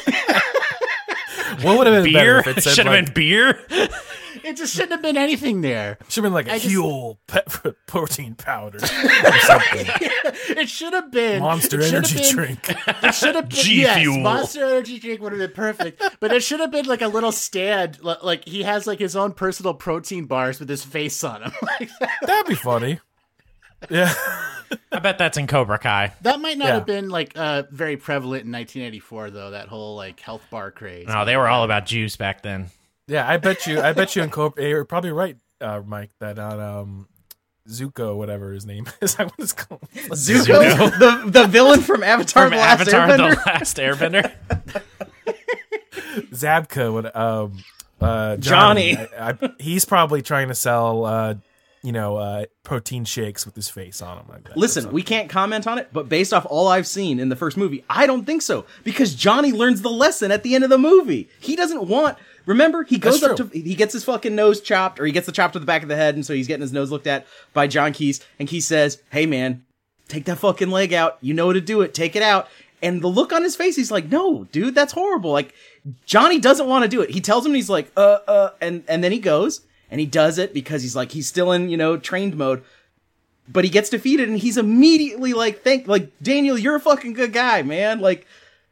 S12: What would have been better
S11: Beer?
S12: if it said
S11: Should have
S12: like,
S11: been beer.
S9: It just shouldn't have been anything there.
S12: should have been like a
S9: I just-
S12: Huel protein powder or something.
S9: It should have been
S12: Monster
S9: it should have
S12: energy
S9: been-
S12: drink.
S9: It should have been
S11: G
S9: yes,
S11: Fuel.
S9: Monster Energy drink would have been perfect. But it should have been like a little stand, like he has like his own personal protein bars with his face on them. Like
S12: That'd be funny. Yeah.
S11: I bet that's in Cobra Kai.
S9: that might not
S12: Yeah.
S9: have been like very prevalent in 1984 though. That whole like health bar craze.
S11: No, they were all about juice back then.
S12: Yeah, I bet you in Cobra, you're probably right, Mike, that on Zuko, whatever his name is, I was called.
S10: Zuko, the villain from Avatar:
S11: From
S10: The Last
S11: Avatar:
S10: Airbender.
S11: The Last Airbender.
S12: Zabka,
S10: Johnny.
S12: He's probably trying to sell, protein shakes with his face on them. Like that.
S10: Listen, we can't comment on it, but based off all I've seen in the first movie, I don't think so. Because Johnny learns the lesson at the end of the movie. He doesn't want. Remember, he goes
S12: That's
S10: up to. He gets his fucking nose chopped, or he gets the chop to the back of the head, and so he's getting his nose looked at by John Keys. And Keys says, "Hey, man, take that fucking leg out. You know how to do it. Take it out." And the look on his face, he's like, "No, dude, that's horrible." Like, Johnny doesn't want to do it. He tells him, and he's like, and then he goes. And he does it because he's still in, trained mode. But he gets defeated and he's immediately like, Daniel, you're a fucking good guy, man. Like,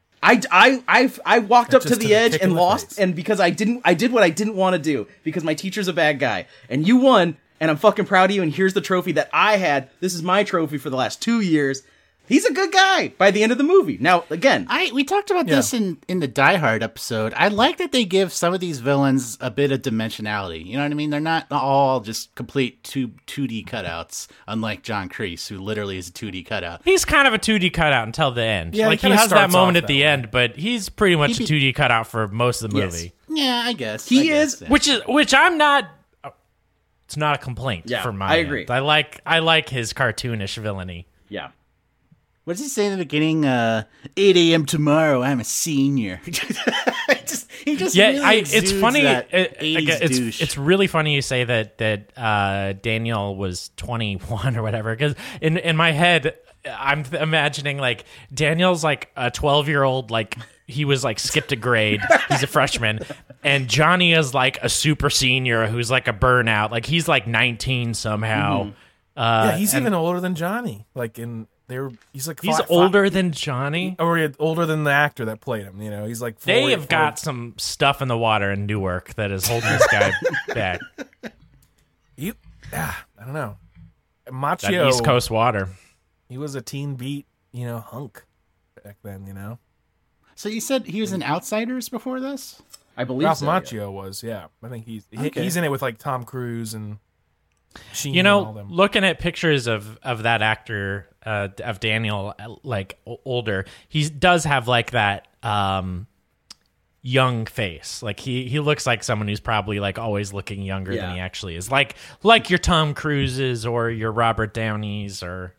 S10: I walked up to the edge and lost. And because I did what I didn't want to do because my teacher's a bad guy and you won and I'm fucking proud of you. And here's the trophy that I had. This is my trophy for the last 2 years. He's a good guy by the end of the movie. Now, again,
S9: we talked about this in the Die Hard episode. I like that they give some of these villains a bit of dimensionality. You know what I mean? They're not all just complete 2D cutouts, unlike John Kreese, who literally is a 2D cutout.
S11: He's kind of a 2D cutout until the end.
S9: Yeah,
S11: like
S9: he
S11: he
S9: kinda
S11: has that
S9: starts
S11: moment
S9: off
S11: at the end, but he's pretty much a 2D cutout for most of the
S9: Yes.
S11: movie.
S9: Yeah, I guess.
S11: He
S9: I
S11: is,
S9: guess.
S11: which I'm not. It's not a complaint
S10: Yeah,
S11: from my
S10: I
S11: end.
S10: agree.
S11: I like his cartoonish villainy.
S10: Yeah.
S9: What does he say in the beginning? 8 a.m. tomorrow, I'm a senior. he just
S11: Yeah,
S9: really
S11: it's
S9: exudes
S11: funny.
S9: that 80s douche.
S11: It's really funny you say that Daniel was 21 or whatever. Because in my head, I'm imagining like Daniel's like a 12-year-old, like he was like skipped a grade. He's a freshman, and Johnny is like a super senior who's like a burnout. Like he's like 19 somehow.
S12: Mhm. Yeah, he's
S11: and
S12: even older than Johnny. Like he's like
S11: he's older than Johnny,
S12: or older than the actor that played him. You know, he's like 40,
S11: They have got some stuff in the water in Newark that is holding this guy back.
S12: I don't know. Machio,
S11: That East Coast water.
S12: He was a teen beat, hunk back then.
S9: So you said he was in Outsiders before this?
S10: I believe
S12: Ralph
S10: so,
S12: Macchio was. Yeah, I think
S9: Okay.
S12: he's in it with like Tom Cruise and Sheen.
S11: You
S12: and all
S11: know,
S12: them.
S11: looking at pictures of that actor, of Daniel, like older, he does have like that young face. Like he looks like someone who's probably like always looking younger than
S10: Yeah.
S11: he actually is. Like your Tom Cruises or your Robert Downeys or.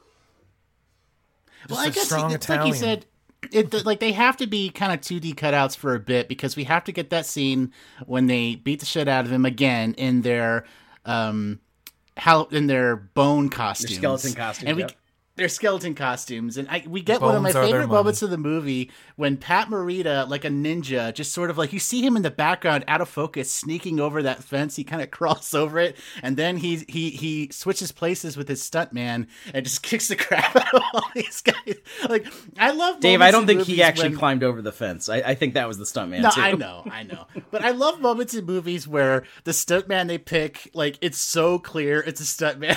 S9: Well, I guess
S12: strong
S9: it's like you said, they have to be kind of 2D cutouts for a bit because we have to get that scene when they beat the shit out of him again in their bone costumes,
S10: skeleton costumes,
S9: and we
S10: yep.
S9: They're skeleton costumes, and we get
S12: Bones
S9: one of my
S12: are their
S9: favorite
S12: money.
S9: moments of the movie when Pat Morita, like a ninja, just sort of like you see him in the background, out of focus, sneaking over that fence. He kind of crawls over it, and then he switches places with his stuntman and just kicks the crap out of all these guys. Like I love
S10: Dave.
S9: moments
S10: I don't
S9: in
S10: think he
S9: movies
S10: actually
S9: when-
S10: climbed over the fence. I think that was the stuntman.
S9: No,
S10: too.
S9: I know. But I love moments in movies where the stuntman they pick, like, it's so clear it's a stuntman.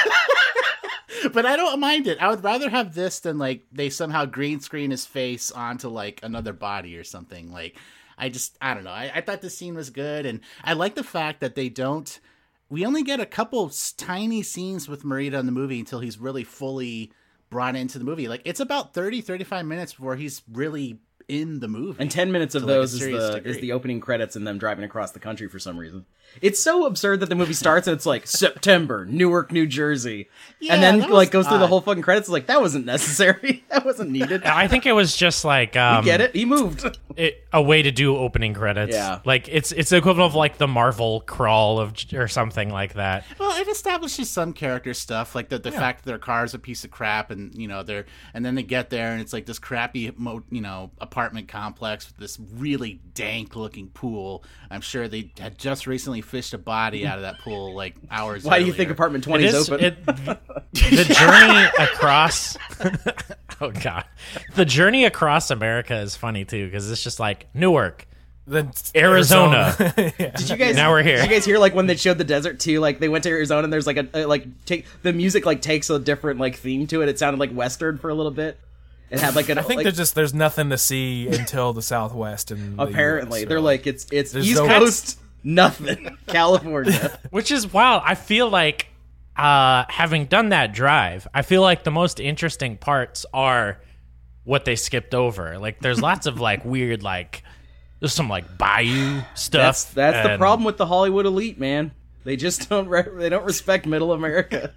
S9: But I don't mind it. I would rather have this than, like, they somehow green screen his face onto, like, another body or something. Like, I don't know. I thought the scene was good, and I like the fact that we only get a couple tiny scenes with Morita in the movie until he's really fully brought into the movie. Like, it's about 35 minutes before he's really in the movie.
S10: And 10 minutes of
S9: to, like, a
S10: those
S9: serious
S10: is
S9: degree.
S10: the opening credits and them driving across the country for some reason. It's so absurd that the movie starts and it's like September, Newark, New Jersey.
S9: Yeah,
S10: and then
S9: that
S10: like
S9: was
S10: goes through the
S9: odd.
S10: whole fucking credits. Like, that wasn't necessary. That wasn't needed.
S11: I think it was just like
S10: We get it. He moved.
S11: a way to do opening credits.
S10: Yeah.
S11: Like it's the equivalent of like the Marvel crawl or something like that.
S9: Well, it establishes some character stuff, like the fact that their car is a piece of crap, and and then they get there and it's like this crappy apartment complex with this really dank looking pool. I'm sure they had just recently fished a body out of that pool like hours.
S10: Why do you
S9: earlier.
S10: think apartment 20 is open?
S11: The journey across oh god, the journey across America is funny too because it's just like Newark,
S12: Then
S11: Arizona.
S10: Did you guys?
S11: Now we're here.
S10: Did you guys hear like when they showed the desert too? Like they went to Arizona and there's like the music like takes a different like theme to it. It sounded like Western for a little bit. It had like
S12: I think there's nothing to see until the Southwest and the
S10: apparently
S12: US, so.
S10: they're like it's
S12: There's
S10: East
S12: no-
S10: Coast nothing California.
S11: Which is wild. I feel like having done that drive, I feel like the most interesting parts are what they skipped over. Like there's lots of like weird like there's some like bayou stuff.
S10: That's the
S11: and-
S10: problem with the Hollywood elite, man. They just don't they don't respect Middle America.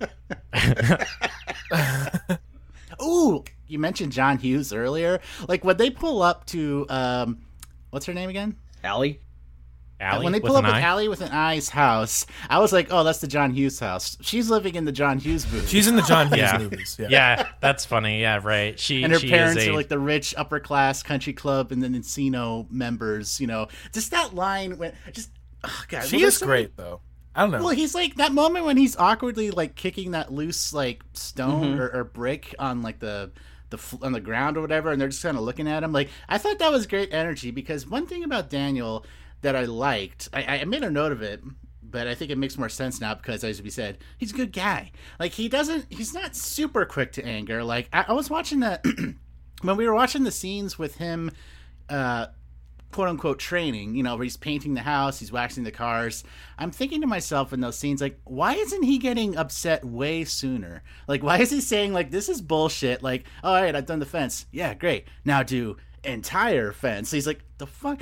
S9: Ooh, you mentioned John Hughes earlier. Like when they pull up to what's her name again?
S10: Allie.
S11: Allie
S9: When they
S11: with
S9: pull up
S11: an
S9: with
S11: eye?
S9: Allie with an Eye's house, I was like, oh, that's the John Hughes house. She's living in the John Hughes movie.
S12: She's in the John Hughes
S11: Yeah.
S12: movies. Yeah.
S11: Yeah, that's funny. Yeah, right.
S9: And her
S11: she
S9: parents
S11: is
S9: are
S11: a-
S9: like the rich upper class country club and then Encino members. Just that line when just God,
S12: She
S9: well, there's
S12: is
S9: so
S12: great though. I don't know.
S9: Well, he's like that moment when he's awkwardly like kicking that loose like stone or brick on like on the ground or whatever, and they're just kind of looking at him. Like I thought that was great energy because one thing about Daniel that I liked, I made a note of it, but I think it makes more sense now because, as we said, he's a good guy. Like he's not super quick to anger. Like I was watching that when we were watching the scenes with him, quote unquote training, where he's painting the house, he's waxing the cars. I'm thinking to myself in those scenes, like, why isn't he getting upset way sooner? Like, why is he saying like, this is bullshit? Like, all right, I've done the fence. Yeah, great. Now do entire fence. He's like, the fuck?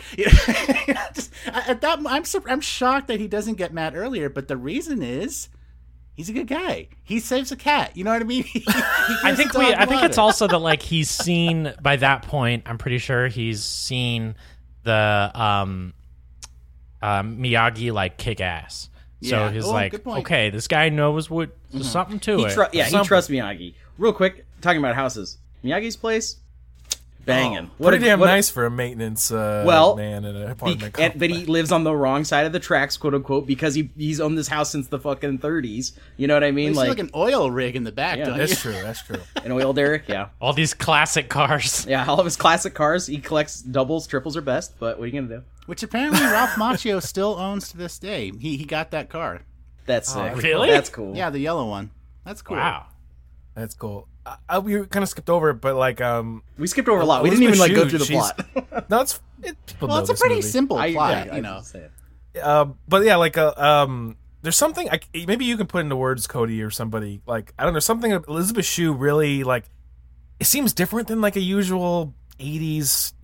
S9: I'm shocked that he doesn't get mad earlier, but the reason is he's a good guy. He saves a cat. You know what I mean?
S11: I think it's also that like he's seen by that point. I'm pretty sure he's seen the Miyagi like kick ass. So
S9: Yeah.
S11: he's
S9: Oh,
S11: like,
S9: good point.
S11: okay, this guy knows what there's something to
S10: He
S11: it.
S10: he trusts Miyagi. Real quick, talking about houses. Miyagi's place, banging.
S12: Pretty damn nice for a maintenance man in an apartment complex.
S10: But he lives on the wrong side of the tracks, quote unquote, because he's owned this house since the fucking 30s. You know what I mean?
S9: There's like an oil rig in the back.
S10: Yeah,
S9: don't
S12: That's
S9: you?
S12: true. That's true.
S10: an oil derrick, yeah.
S11: All these classic cars.
S10: Yeah, all of his classic cars. He collects doubles, triples are best, but what are you going to do?
S9: Which apparently Ralph Macchio still owns to this day. He got that car.
S10: That's sick.
S11: Really?
S10: That's cool.
S9: Yeah, the yellow one. That's cool.
S11: Wow.
S12: That's cool. We kind of skipped over it, but like
S10: we skipped over a lot. We didn't even like go through the plot.
S12: No, it's people know
S9: Well, it's a
S12: this
S9: pretty
S12: movie.
S9: simple plot,
S10: Yeah,
S9: you know.
S12: But yeah, like there's something maybe you can put into words, Cody, or somebody. Like I don't know, something Elizabeth Shue really like. It seems different than like a usual '80s,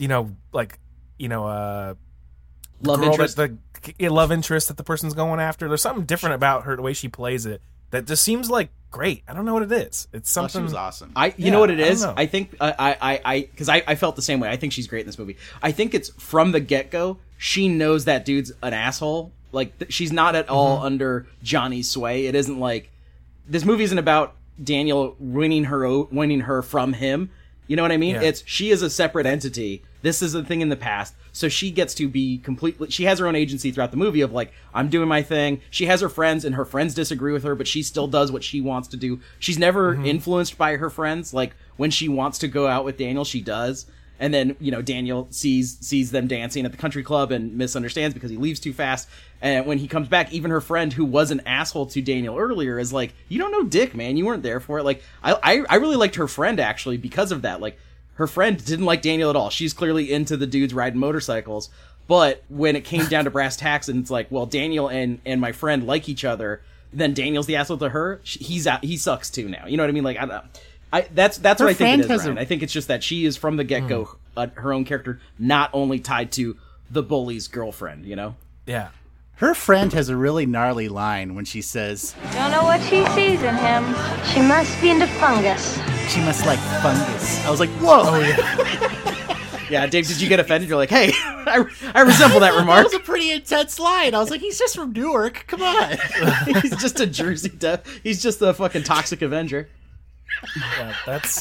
S10: Love
S12: girl
S10: interest.
S12: love interest that the person's going after. There's something different about her, the way she plays it, that just seems like great. I don't know what it is. It's
S9: Oh,
S12: something.
S9: she was awesome.
S10: You know what it
S12: I don't
S10: is?
S12: know.
S10: I think because I felt the same way. I think she's great in this movie. I think it's from the get go. She knows that dude's an asshole. Like she's not at all under Johnny's sway. It isn't like this movie isn't about Daniel winning her from him. You know what I mean?
S12: Yeah.
S10: She is a separate entity. This is a thing in the past. So she gets to be completely, she has her own agency throughout the movie of like, I'm doing my thing. She has her friends and her friends disagree with her, but she still does what she wants to do. She's never influenced by her friends. Like when she wants to go out with Daniel, she does. And then, you know, Daniel sees them dancing at the country club and misunderstands because he leaves too fast. And when he comes back, even her friend who was an asshole to Daniel earlier is like, you don't know dick, man. You weren't there for it. Like, I really liked her friend actually because of that. Like, her friend didn't like Daniel at all. She's clearly into the dudes riding motorcycles. But when it came down to brass tacks and it's like, well, Daniel and my friend like each other, then Daniel's the asshole to her. He sucks too now. You know what I mean? Like, I don't know. That's what I think it is, Ryan. I think it's just that she is from the get-go her own character, not only tied to the bully's girlfriend, you know?
S12: Yeah.
S9: Her friend has a really gnarly line when she says,
S4: Don't know what she sees in him. She must be into fungus.
S9: she must like fungus. I was like, whoa!
S12: Oh, yeah.
S10: Yeah, Dave, did you get offended? You're like, hey, I resemble that remark.
S9: That was a pretty intense line. I was like, he's just from Newark. Come on.
S10: He's just a Jersey Devil. He's just the fucking Toxic Avenger.
S12: Yeah, that's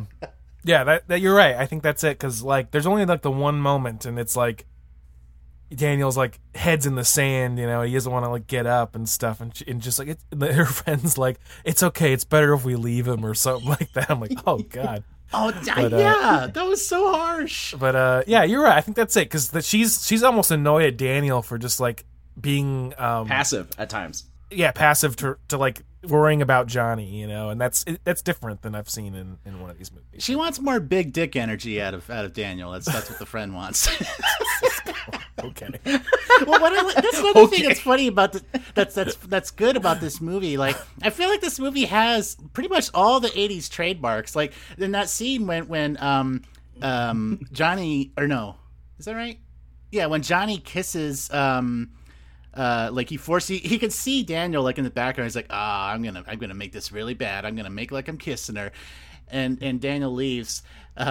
S12: that you're right. I think that's it because like there's only like the one moment and it's like Daniel's like head's in the sand, you know, he doesn't want to like get up and stuff, and just like her friend's like, it's okay, it's better if we leave him or something like that. I'm like, oh god.
S9: Yeah, that was so harsh.
S12: But yeah, you're right. I think that's it because she's almost annoyed at Daniel for just like being
S10: passive at times.
S12: Yeah, passive to like worrying about Johnny, you know, and that's different than I've seen in one of these movies.
S9: She wants more big dick energy out of Daniel. That's what the friend wants.
S12: Okay.
S9: Well, that's another thing that's funny about that's good about this movie. Like, I feel like this movie has pretty much all the '80s trademarks. Like in that scene when Johnny, or no, is that right? Yeah, when Johnny kisses like he could see Daniel like in the background. He's like, I'm gonna make this really bad. I'm gonna make like I'm kissing her, and Daniel leaves.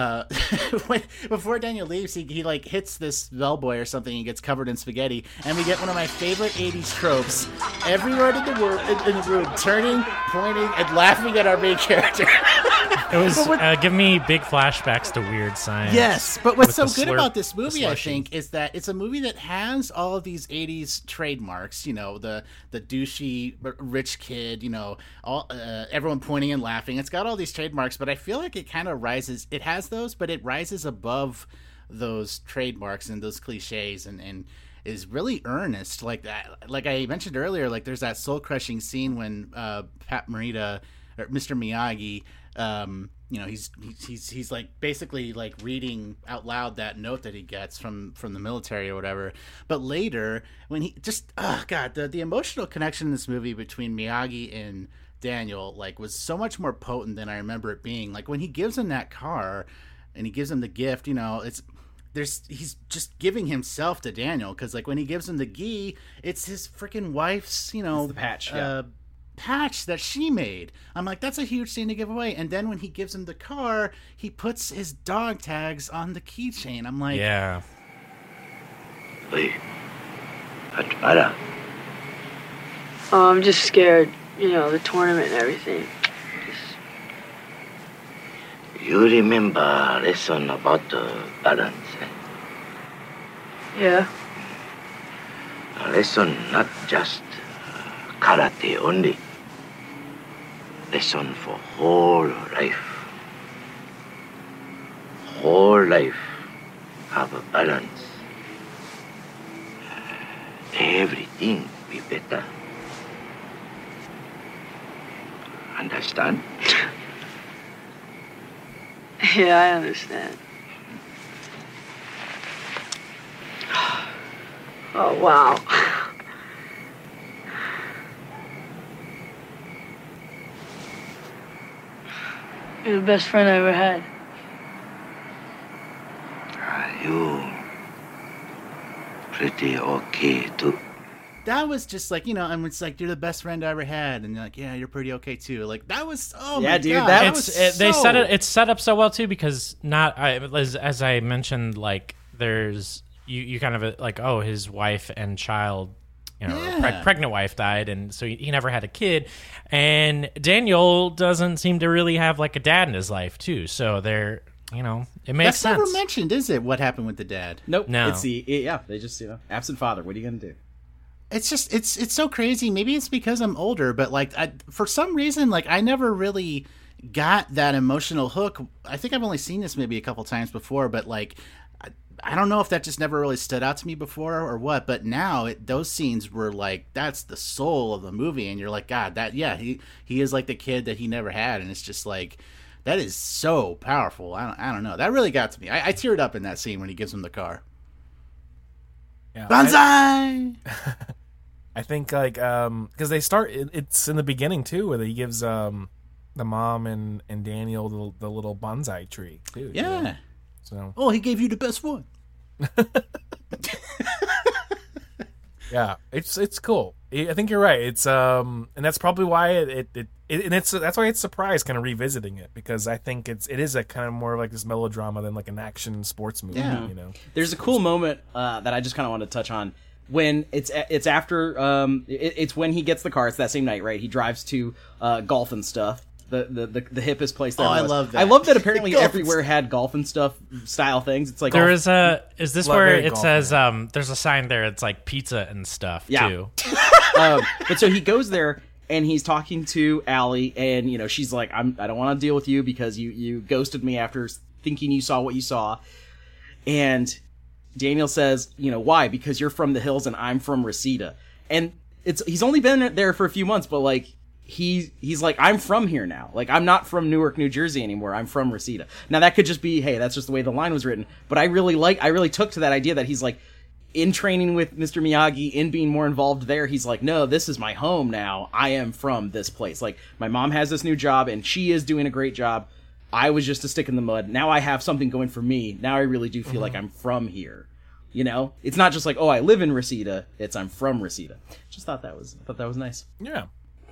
S9: Before Daniel leaves, he like hits this bellboy or something and gets covered in spaghetti, and we get one of my favorite '80s tropes. Everyone in the room turning, pointing, and laughing at our main character.
S11: It was give me big flashbacks to Weird Science.
S9: Yes, but what's so good about this movie, I think, is that it's a movie that has all of these '80s trademarks. You know, the douchey rich kid. You know, all everyone pointing and laughing. It's got all these trademarks, but I feel like it kind of rises. It has those, but it rises above those trademarks and those cliches, and is really earnest. Like that. Like I mentioned earlier, like there's that soul crushing scene when Pat Morita or Mr. Miyagi. You know, he's like basically like reading out loud that note that he gets from the military or whatever. But later, when he just the emotional connection in this movie between Miyagi and Daniel like was so much more potent than I remember it being. Like when he gives him that car and he gives him the gift, you know, he's just giving himself to Daniel because like when he gives him the gi, it's his freaking wife's, you know,
S10: the patch,
S9: patch that she made. I'm like, that's a huge thing to give away. And then when he gives him the car, he puts his dog tags on the keychain. I'm like,
S11: yeah.
S8: Wait, Atmara.
S5: Oh, I'm just scared. You know, the tournament and everything.
S8: You remember lesson about balance?
S5: Yeah.
S8: A lesson not just karate only. Lesson for whole life. Whole life have a balance. Everything be better. Understand?
S5: Yeah, I understand. Oh, wow. You're the best friend I ever had.
S8: Are you pretty okay, too?
S9: that was just like, you know, and it's like, you're the best friend I ever had, and you're like, yeah, you're pretty okay too. Like that was, oh
S11: yeah,
S9: my
S11: dude,
S9: god,
S11: that was they set it. It's set up so well too because as I mentioned, like there's you kind of like, oh, his wife and child you know, pregnant wife died, and so he never had a kid. And Daniel doesn't seem to really have like a dad in his life too. So they're, you know, it makes sense.
S9: That's never mentioned, is it? What happened with the dad?
S10: Nope.
S11: No.
S10: It's they just, absent father. What are you gonna do?
S9: It's just it's so crazy. Maybe it's because I'm older, but like for some reason, like I never really got that emotional hook. I think I've only seen this maybe a couple times before, but like I don't know if that just never really stood out to me before or what. But now those scenes were like, that's the soul of the movie, and you're like, God, he is like the kid that he never had, and it's just like that is so powerful. I don't know. That really got to me. I teared up in that scene when he gives him the car.
S12: Yeah,
S9: Banzai.
S12: I think like because they start it's in the beginning too where he gives the mom and Daniel the little bonsai tree too.
S9: Yeah.
S12: You know? So
S9: he gave you the best one.
S12: Yeah, it's cool. I think you're right. It's and that's probably why that's why it's surprised kind of revisiting it, because I think it is a kind of more like this melodrama than like an action sports movie.
S10: Yeah.
S12: You know,
S10: there's a cool moment that I just kind of want to touch on. When it's after it's when he gets the car. It's that same night, right? He drives to golf and stuff. The hippest place there.
S9: Oh, I love that.
S10: I love that apparently everywhere had golf and stuff style things. It's like
S11: is this where it says there's a sign there, it's like pizza and stuff too.
S10: But so he goes there and he's talking to Allie, and she's like, I don't want to deal with you because you ghosted me after thinking you saw what you saw. And Daniel says, why? Because you're from the hills and I'm from Reseda. And he's only been there for a few months, but like he's like, I'm from here now. Like, I'm not from Newark, New Jersey anymore. I'm from Reseda. Now that could just be, hey, that's just the way the line was written. But I really took to that idea that he's like, in training with Mr. Miyagi, in being more involved there, he's like, no, this is my home now. I am from this place. Like, my mom has this new job and she is doing a great job. I was just a stick in the mud. Now I have something going for me. Now I really do feel like I'm from here. It's not just like, oh, I live in Reseda. It's I'm from Reseda. Just thought that was nice.
S12: Yeah.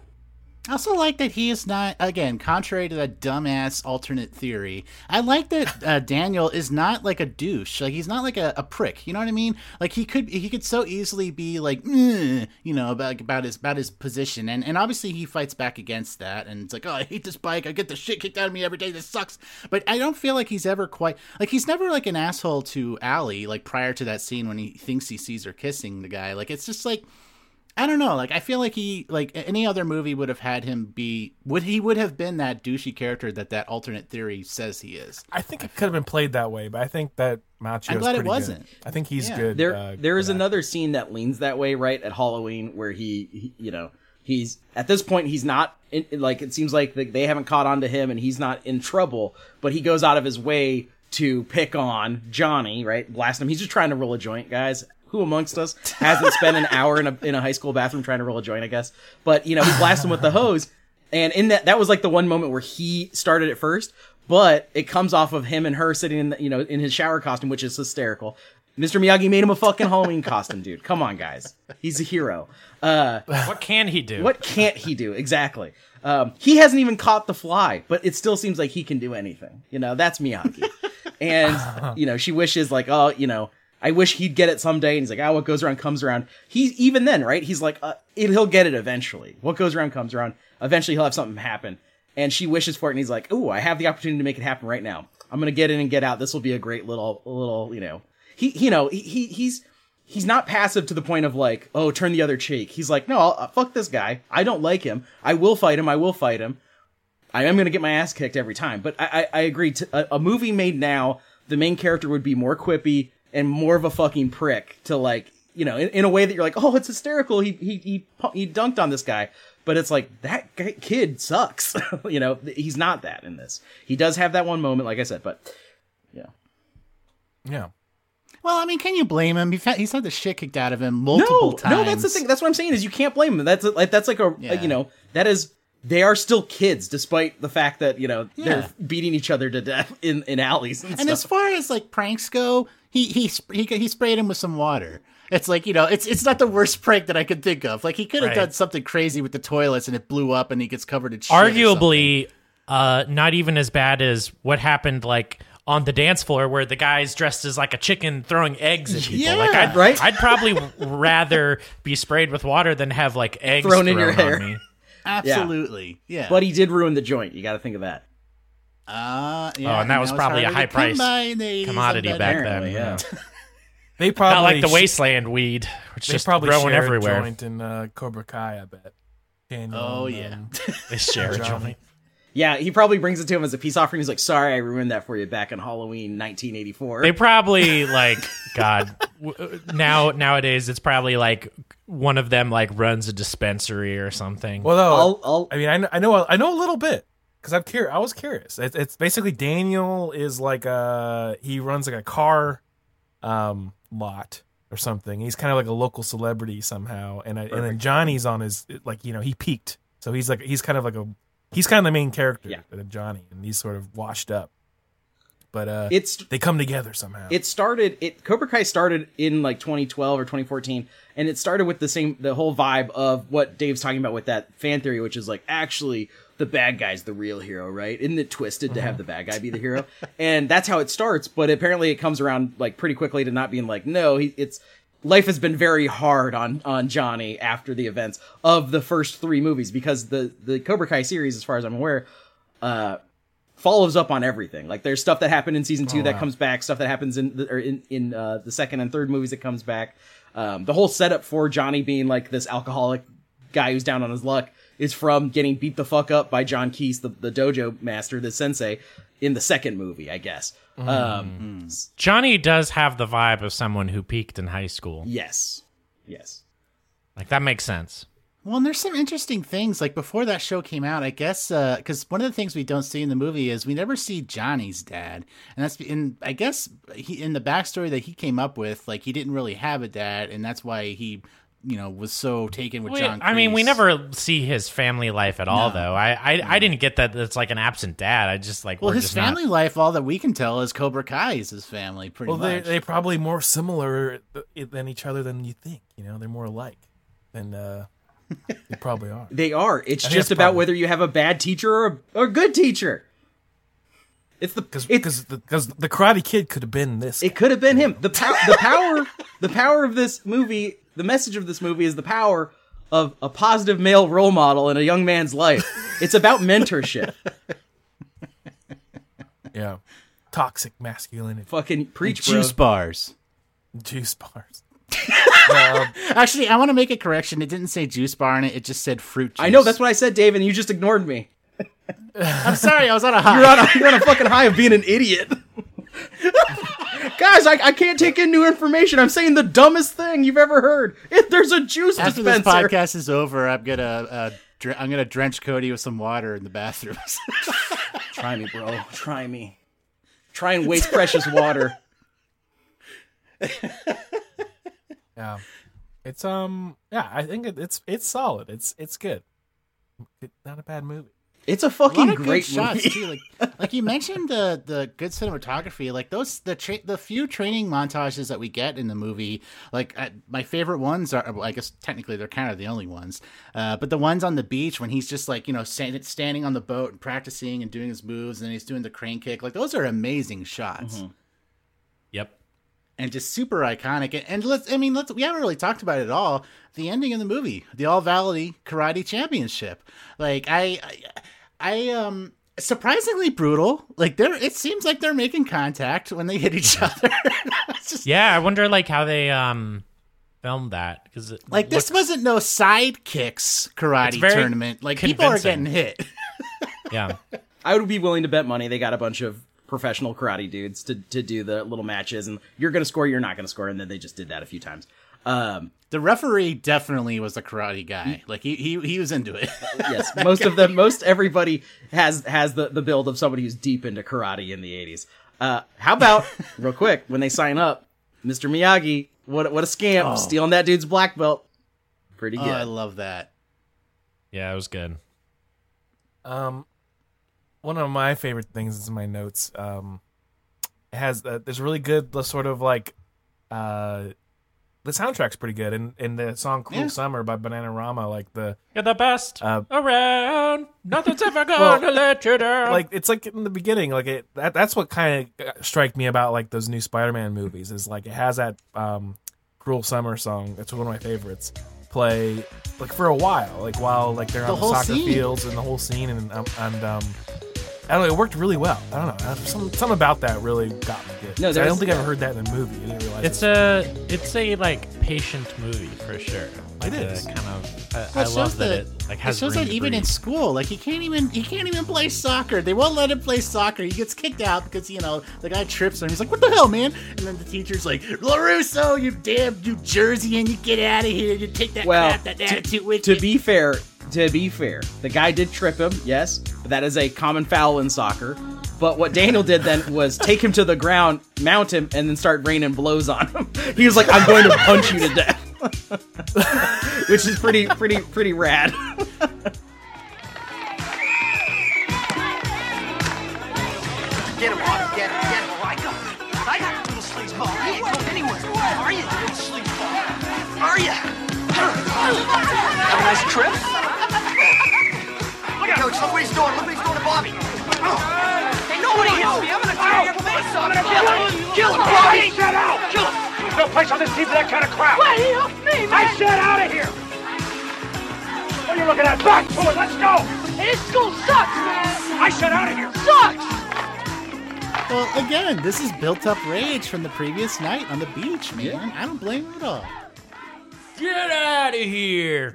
S9: I also like that he is not, again, contrary to that dumbass alternate theory, I like that Daniel is not like a douche. Like, he's not like a prick. You know what I mean? Like, he could so easily be like, about his position. And obviously he fights back against that. And it's like, oh, I hate this bike. I get the shit kicked out of me every day. This sucks. But I don't feel like he's ever quite, like, he's never like an asshole to Allie, like prior to that scene when he thinks he sees her kissing the guy. Like, it's just like, I don't know. Like, I feel like he, like any other movie would have had him be, would have been that douchey character that alternate theory says he is.
S12: I think it could have been played that way, but I think that Macchio's
S9: I'm glad
S12: pretty
S9: it wasn't.
S12: Good. I think he's good.
S10: There is another scene that leans that way, right, at Halloween, where he he's at this point he's not like, it seems like they haven't caught on to him and he's not in trouble, but he goes out of his way to pick on Johnny, right? Blast him. He's just trying to roll a joint, guys. Who amongst us hasn't spent an hour in a high school bathroom trying to roll a joint, I guess. But, he blasts him with the hose. And in that was like the one moment where he started it first, but it comes off of him and her sitting in in his shower costume, which is hysterical. Mr. Miyagi made him a fucking Halloween costume, dude. Come on, guys. He's a hero.
S11: What can he do?
S10: What can't he do? Exactly. He hasn't even caught the fly, but it still seems like he can do anything. That's Miyagi. And, she wishes like, oh, I wish he'd get it someday. And he's like, what goes around comes around. He's even then, right? He's like, he'll get it eventually. What goes around comes around. Eventually he'll have something happen. And she wishes for it. And he's like, ooh, I have the opportunity to make it happen right now. I'm going to get in and get out. This will be a great little, he's not passive to the point of like, oh, turn the other cheek. He's like, no, fuck this guy. I don't like him. I will fight him. I am going to get my ass kicked every time. But I agree. A movie made now, the main character would be more quippy and more of a fucking prick to like, in a way that you're like, oh, it's hysterical. He dunked on this guy, but it's like, that kid sucks. He's not that in this. He does have that one moment, like I said, but yeah.
S12: Yeah.
S9: Well, I mean, can you blame him? He's had the shit kicked out of him multiple times.
S10: No, that's the thing. That's what I'm saying is you can't blame him. That's like that is, they are still kids, despite the fact that, they're beating each other to death in alleys and stuff.
S9: And as far as like pranks go, he sprayed him with some water. It's like, it's not the worst prank that I could think of. Like, he could have done something crazy with the toilets and it blew up and he gets covered in shit.
S11: Arguably, not even as bad as what happened like on the dance floor where the guy's dressed as like a chicken throwing eggs at people.
S9: Yeah,
S11: like
S10: right?
S11: I'd probably rather be sprayed with water than have like eggs
S10: Thrown in your hair.
S11: on me.
S9: Absolutely. Yeah.
S10: But he did ruin the joint. You got to think of that.
S9: Yeah,
S11: and that was probably a
S9: harder to
S11: high
S9: come
S11: price
S9: by in the 80s,
S11: commodity
S9: I bet.
S11: back
S10: Apparently,
S11: then.
S10: yeah.
S12: They probably
S11: Not like the wasteland weed, which
S12: They
S11: just
S12: probably
S11: growing
S12: share
S11: everywhere.
S12: a joint in Cobra Kai, I bet. Daniel.
S9: Oh,
S12: and,
S9: yeah.
S11: They share a
S12: Johnny.
S11: joint.
S10: Yeah, he probably brings it to him as a peace offering. He's like, sorry, I ruined that for you back in Halloween 1984.
S11: They probably like nowadays it's probably like one of them like runs a dispensary or something.
S12: Well, no,
S10: I'll
S12: I mean, I know a little bit because I was curious. It's basically Daniel is like he runs like a car lot or something. He's kind of like a local celebrity somehow, and then Johnny's on his like he peaked, so he's kind of the main character, Johnny, and he's sort of washed up. But they come together somehow.
S10: Cobra Kai started in like 2012 or 2014, and it started with the whole vibe of what Dave's talking about with that fan theory, which is like actually the bad guy's the real hero, right? Isn't it twisted to have the bad guy be the hero? And that's how it starts, but apparently it comes around like pretty quickly to not being like, no, life has been very hard on Johnny after the events of the first three movies, because the Cobra Kai series, as far as I'm aware, follows up on everything. Like there's stuff that happened in season 2 that comes back, stuff that happens in the second and third movies that comes back. The whole setup for Johnny being like this alcoholic guy who's down on his luck is from getting beat the fuck up by John Keese, the dojo master, the sensei, in the second movie, I guess.
S11: Johnny does have the vibe of someone who peaked in high school.
S10: Yes.
S11: Like that makes sense.
S9: Well, and there's some interesting things, like before that show came out, I guess, because one of the things we don't see in the movie is we never see Johnny's dad. And I guess in the backstory that he came up with, like he didn't really have a dad, and that's why he, was so taken with John Kreese.
S11: I mean, we never see his family life at all, though. I didn't get that it's like an absent dad. I just like,
S9: well, his family life, all that we can tell is Cobra Kai is his family, pretty much.
S12: They're probably more similar than each other than you think. They're more alike than they probably are.
S10: They are. It's just about whether you have a bad teacher or a good teacher. It's because
S12: the Karate Kid could have been this.
S10: It could have been him. The power of this movie. The message of this movie is the power of a positive male role model in a young man's life. It's about mentorship.
S12: Yeah. Toxic masculinity.
S10: Fucking preach,
S9: bro. Juice bars. Actually, I want to make a correction. It didn't say juice bar in it. It just said fruit juice.
S10: I know, that's what I said, Dave, and you just ignored me.
S9: I'm sorry, I was on a high.
S10: You're on a fucking high of being an idiot. Guys, I can't take in new information. I'm saying the dumbest thing you've ever heard. There's a juice
S9: After
S10: dispenser.
S9: This podcast is over, I'm gonna drench Cody with some water in the bathrooms.
S10: Try me, bro. Try me. Try and waste precious water.
S12: Yeah, it's I think it's solid. It's good. Not a bad movie.
S10: It's a fucking great
S9: shots
S10: movie.
S9: too. Like you mentioned the good cinematography. Like the few training montages that we get in the movie. Like my favorite ones are, well, I guess technically they're kind of the only ones. But the ones on the beach when he's just like standing on the boat and practicing and doing his moves, and then he's doing the crane kick. Like those are amazing shots.
S10: Mm-hmm.
S11: Yep. And
S9: just super iconic. And we haven't really talked about it at all. The ending of the movie, the All Valley Karate Championship. Like I surprisingly brutal. Like it seems like they're making contact when they hit each other.
S11: Yeah, I wonder like how they filmed that, because
S9: this wasn't no sidekicks karate tournament. Like people are getting hit.
S11: Yeah,
S10: I would be willing to bet money they got a bunch of professional karate dudes to do the little matches, and you're gonna score, you're not gonna score, and then they just did that a few times.
S9: The referee definitely was a karate guy. Like he was into it.
S10: Yes, most everybody has the build of somebody who's deep into karate in the 80s. How about real quick when they sign up, Mr. Miyagi? What a scam! Stealing that dude's black belt. Pretty good.
S9: I love that.
S11: Yeah, it was good.
S12: One of my favorite things is in my notes. It has there's really good sort of like the soundtrack's pretty good, and the song "Cruel Summer" by Bananarama, like
S11: You're the best around. Nothing's ever gonna let you down.
S12: Like it's like in the beginning, like that's what kind of struck me about like those new Spider-Man movies is like it has that "Cruel Summer" song. That's one of my favorites. Play like for a while, like while like they're on the soccer fields and the whole scene, and I don't know, it worked really well. I don't know, something about that really got me good. No, I don't think I ever heard that in a movie. I didn't realize
S11: it's a like patient movie for sure. Like,
S12: it is
S11: kind of. I love that it like has.
S9: It shows that even in school, like he can't even play soccer. They won't let him play soccer. He gets kicked out because the guy trips him. He's like, "What the hell, man?" And then the teacher's like, "LaRusso, you damn New Jerseyan, you get out of here. You take that crap, that attitude with you."
S10: To be fair, the guy did trip him, yes, but that is a common foul in soccer. But what Daniel did then was take him to the ground, mount him, and then start raining blows on him. He was like, "I'm going to punch you to death," which is pretty rad.
S3: Get him, Bobby. Get him. I got little sleazeball. He ain't going anywhere. Are you, little sleazeball? Are you? Have a nice trip? Coach, look what he's doing. Look what he's doing to Bobby. Hey, nobody hits me. I'm gonna tear your face off. Kill him, Bobby. Get out. Kill him.
S14: There's no place on this team for that kind of crap.
S3: Wait, he off me, man.
S14: I said out of here. What are you looking at? Back to it. Let's go.
S3: Hey, this school sucks, man.
S14: I said out of here.
S3: Sucks.
S9: Well, again, this is built-up rage from the previous night on the beach, man. I don't blame him at all.
S11: Get out of here.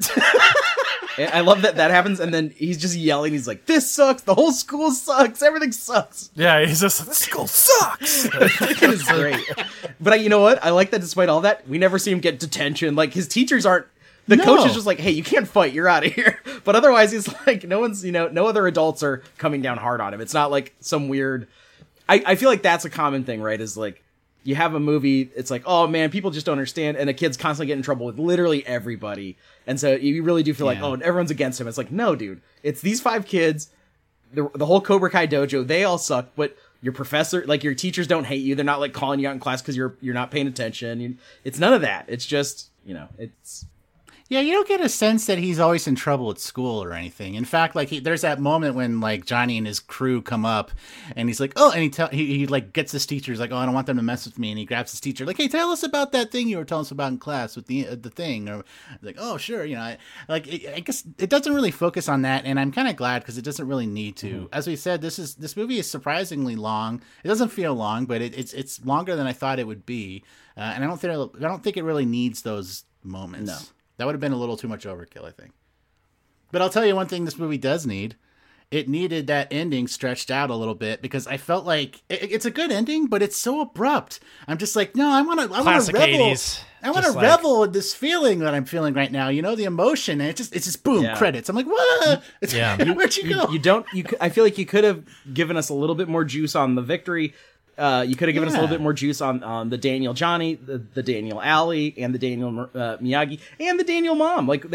S10: I love that happens, and then he's just yelling. He's like, "This sucks. The whole school sucks. Everything sucks."
S12: Yeah, he's just, "This school sucks."
S10: It is great. But you know what? I like that despite all that, we never see him get detention. Like, his teachers aren't... The coach is just like, "Hey, you can't fight. You're out of here." But otherwise, he's like, no other adults are coming down hard on him. It's not like some weird... I feel like that's a common thing, right? Is like, you have a movie, it's like, oh man, people just don't understand, and a kid's constantly getting in trouble with literally everybody. And so you really do feel like, oh, everyone's against him. It's like, no, dude. It's these 5 kids, the whole Cobra Kai dojo, they all suck, but your professor, like, your teachers don't hate you. They're not like calling you out in class because you're not paying attention. It's none of that. It's just, it's...
S9: Yeah, you don't get a sense that he's always in trouble at school or anything. In fact, like there's that moment when like Johnny and his crew come up, and he's like, "Oh," and he like gets his teacher. He's like, "Oh, I don't want them to mess with me." And he grabs his teacher, like, "Hey, tell us about that thing you were telling us about in class with the thing." Or like, "Oh, sure," I guess it doesn't really focus on that, and I'm kind of glad because it doesn't really need to. Mm-hmm. As we said, this movie is surprisingly long. It doesn't feel long, but it's longer than I thought it would be, and I don't think it really needs those moments.
S10: No.
S9: That would have been a little too much overkill, I think. But I'll tell you one thing this movie does need. It needed that ending stretched out a little bit because I felt like it's a good ending, but it's so abrupt. I'm just like, no, I want to revel.
S11: 80s.
S9: I want to revel in this feeling that I'm feeling right now. The emotion, and it's just boom, credits. I'm like, what? Where'd you go?
S10: I feel like you could have given us a little bit more juice on the victory. You could have given us a little bit more juice on the Daniel Johnny, the Daniel Allie, and the Daniel Miyagi, and the Daniel mom. Like,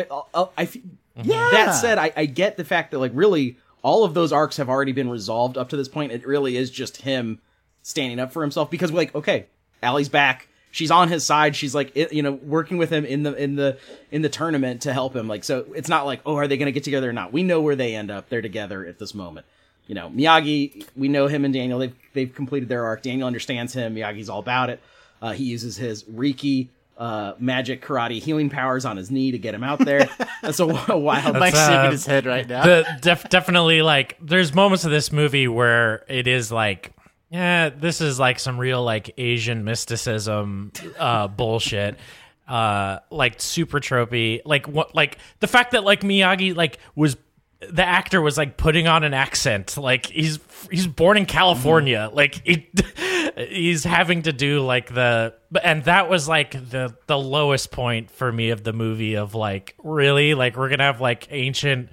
S10: that said, I get the fact that, like, really, all of those arcs have already been resolved up to this point. It really is just him standing up for himself because, like, okay, Allie's back. She's on his side. She's like, working with him in the tournament to help him. Like, so it's not like, oh, are they going to get together or not? We know where they end up. They're together at this moment. Miyagi, we know him and Daniel. They've completed their arc. Daniel understands him. Miyagi's all about it. He uses his Reiki magic karate healing powers on his knee to get him out there. That's a wild.
S9: Mike's shaking his head right now.
S11: Definitely, like, there's moments of this movie where it is like, yeah, this is like some real like Asian mysticism bullshit. Like super tropey. Like what? Like the fact that like Miyagi like was. The actor was like putting on an accent, like he's born in California, like he's having to do like and that was like the lowest point for me of the movie of like, really, like we're gonna have like ancient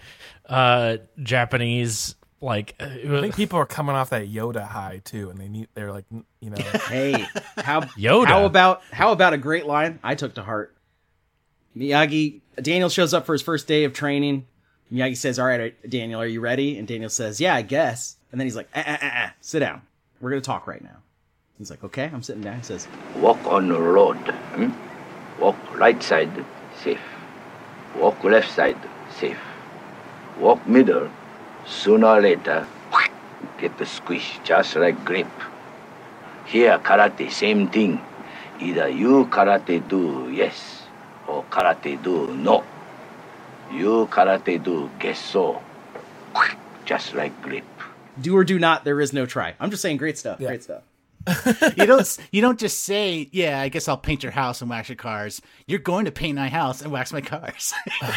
S11: Japanese, like
S12: I think people are coming off that Yoda high too, and they're like,
S10: hey,
S11: Yoda,
S10: how about a great line I took to heart? Daniel shows up for his first day of training. Miyagi says, all right, Daniel, are you ready? And Daniel says, yeah, I guess. And then he's like, sit down. We're going to talk right now. He's like, okay, I'm sitting down. He says,
S8: walk on the road. Walk right side, safe. Walk left side, safe. Walk middle, sooner or later, get the squish, just like grip. Here, karate, same thing. Either you karate do yes, or karate do no. You karate do guess so. Just like grip.
S10: Do or do not, there is no try. I'm just saying great stuff. Great stuff.
S9: You don't just say, yeah, I guess I'll paint your house and wax your cars. You're going to paint my house and wax my cars.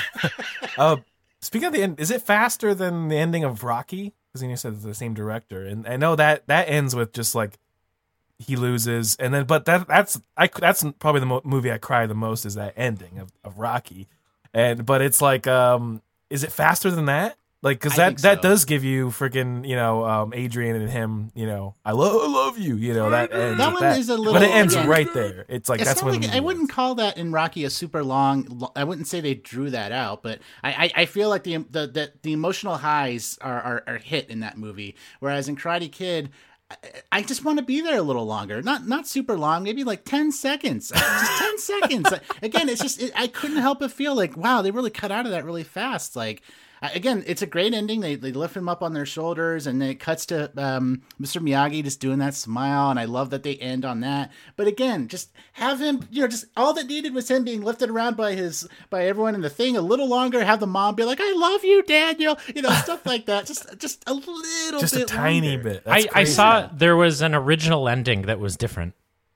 S12: Speaking of the end, is it faster than the ending of Rocky? Because you said it's the same director, and I know that ends with just like he loses, and then but that's probably the movie I cry the most is that ending of Rocky, but it's like is it faster than that? Like, because that does give you freaking Adrian and him, I love you, that ends.
S9: That one is a little,
S12: but it ends right there. It's like that's when
S9: I wouldn't call that in Rocky a super long. I wouldn't say they drew that out, but I feel like the emotional highs are hit in that movie, whereas in Karate Kid, I just want to be there a little longer. Not super long, maybe like 10 seconds. Just 10 seconds. Again, it's just I couldn't help but feel like, wow, they really cut out of that really fast. Like, again, it's a great ending. They lift him up on their shoulders, and then it cuts to Mr. Miyagi just doing that smile, and I love that they end on that. But again, just have him, just all that needed was him being lifted around by everyone in the thing a little longer. Have the mom be like, "I love you, Daniel," stuff like that. Just a little,
S12: just
S9: bit
S12: a tiny
S9: longer.
S12: bit. That's
S11: I saw there was an original ending that was different.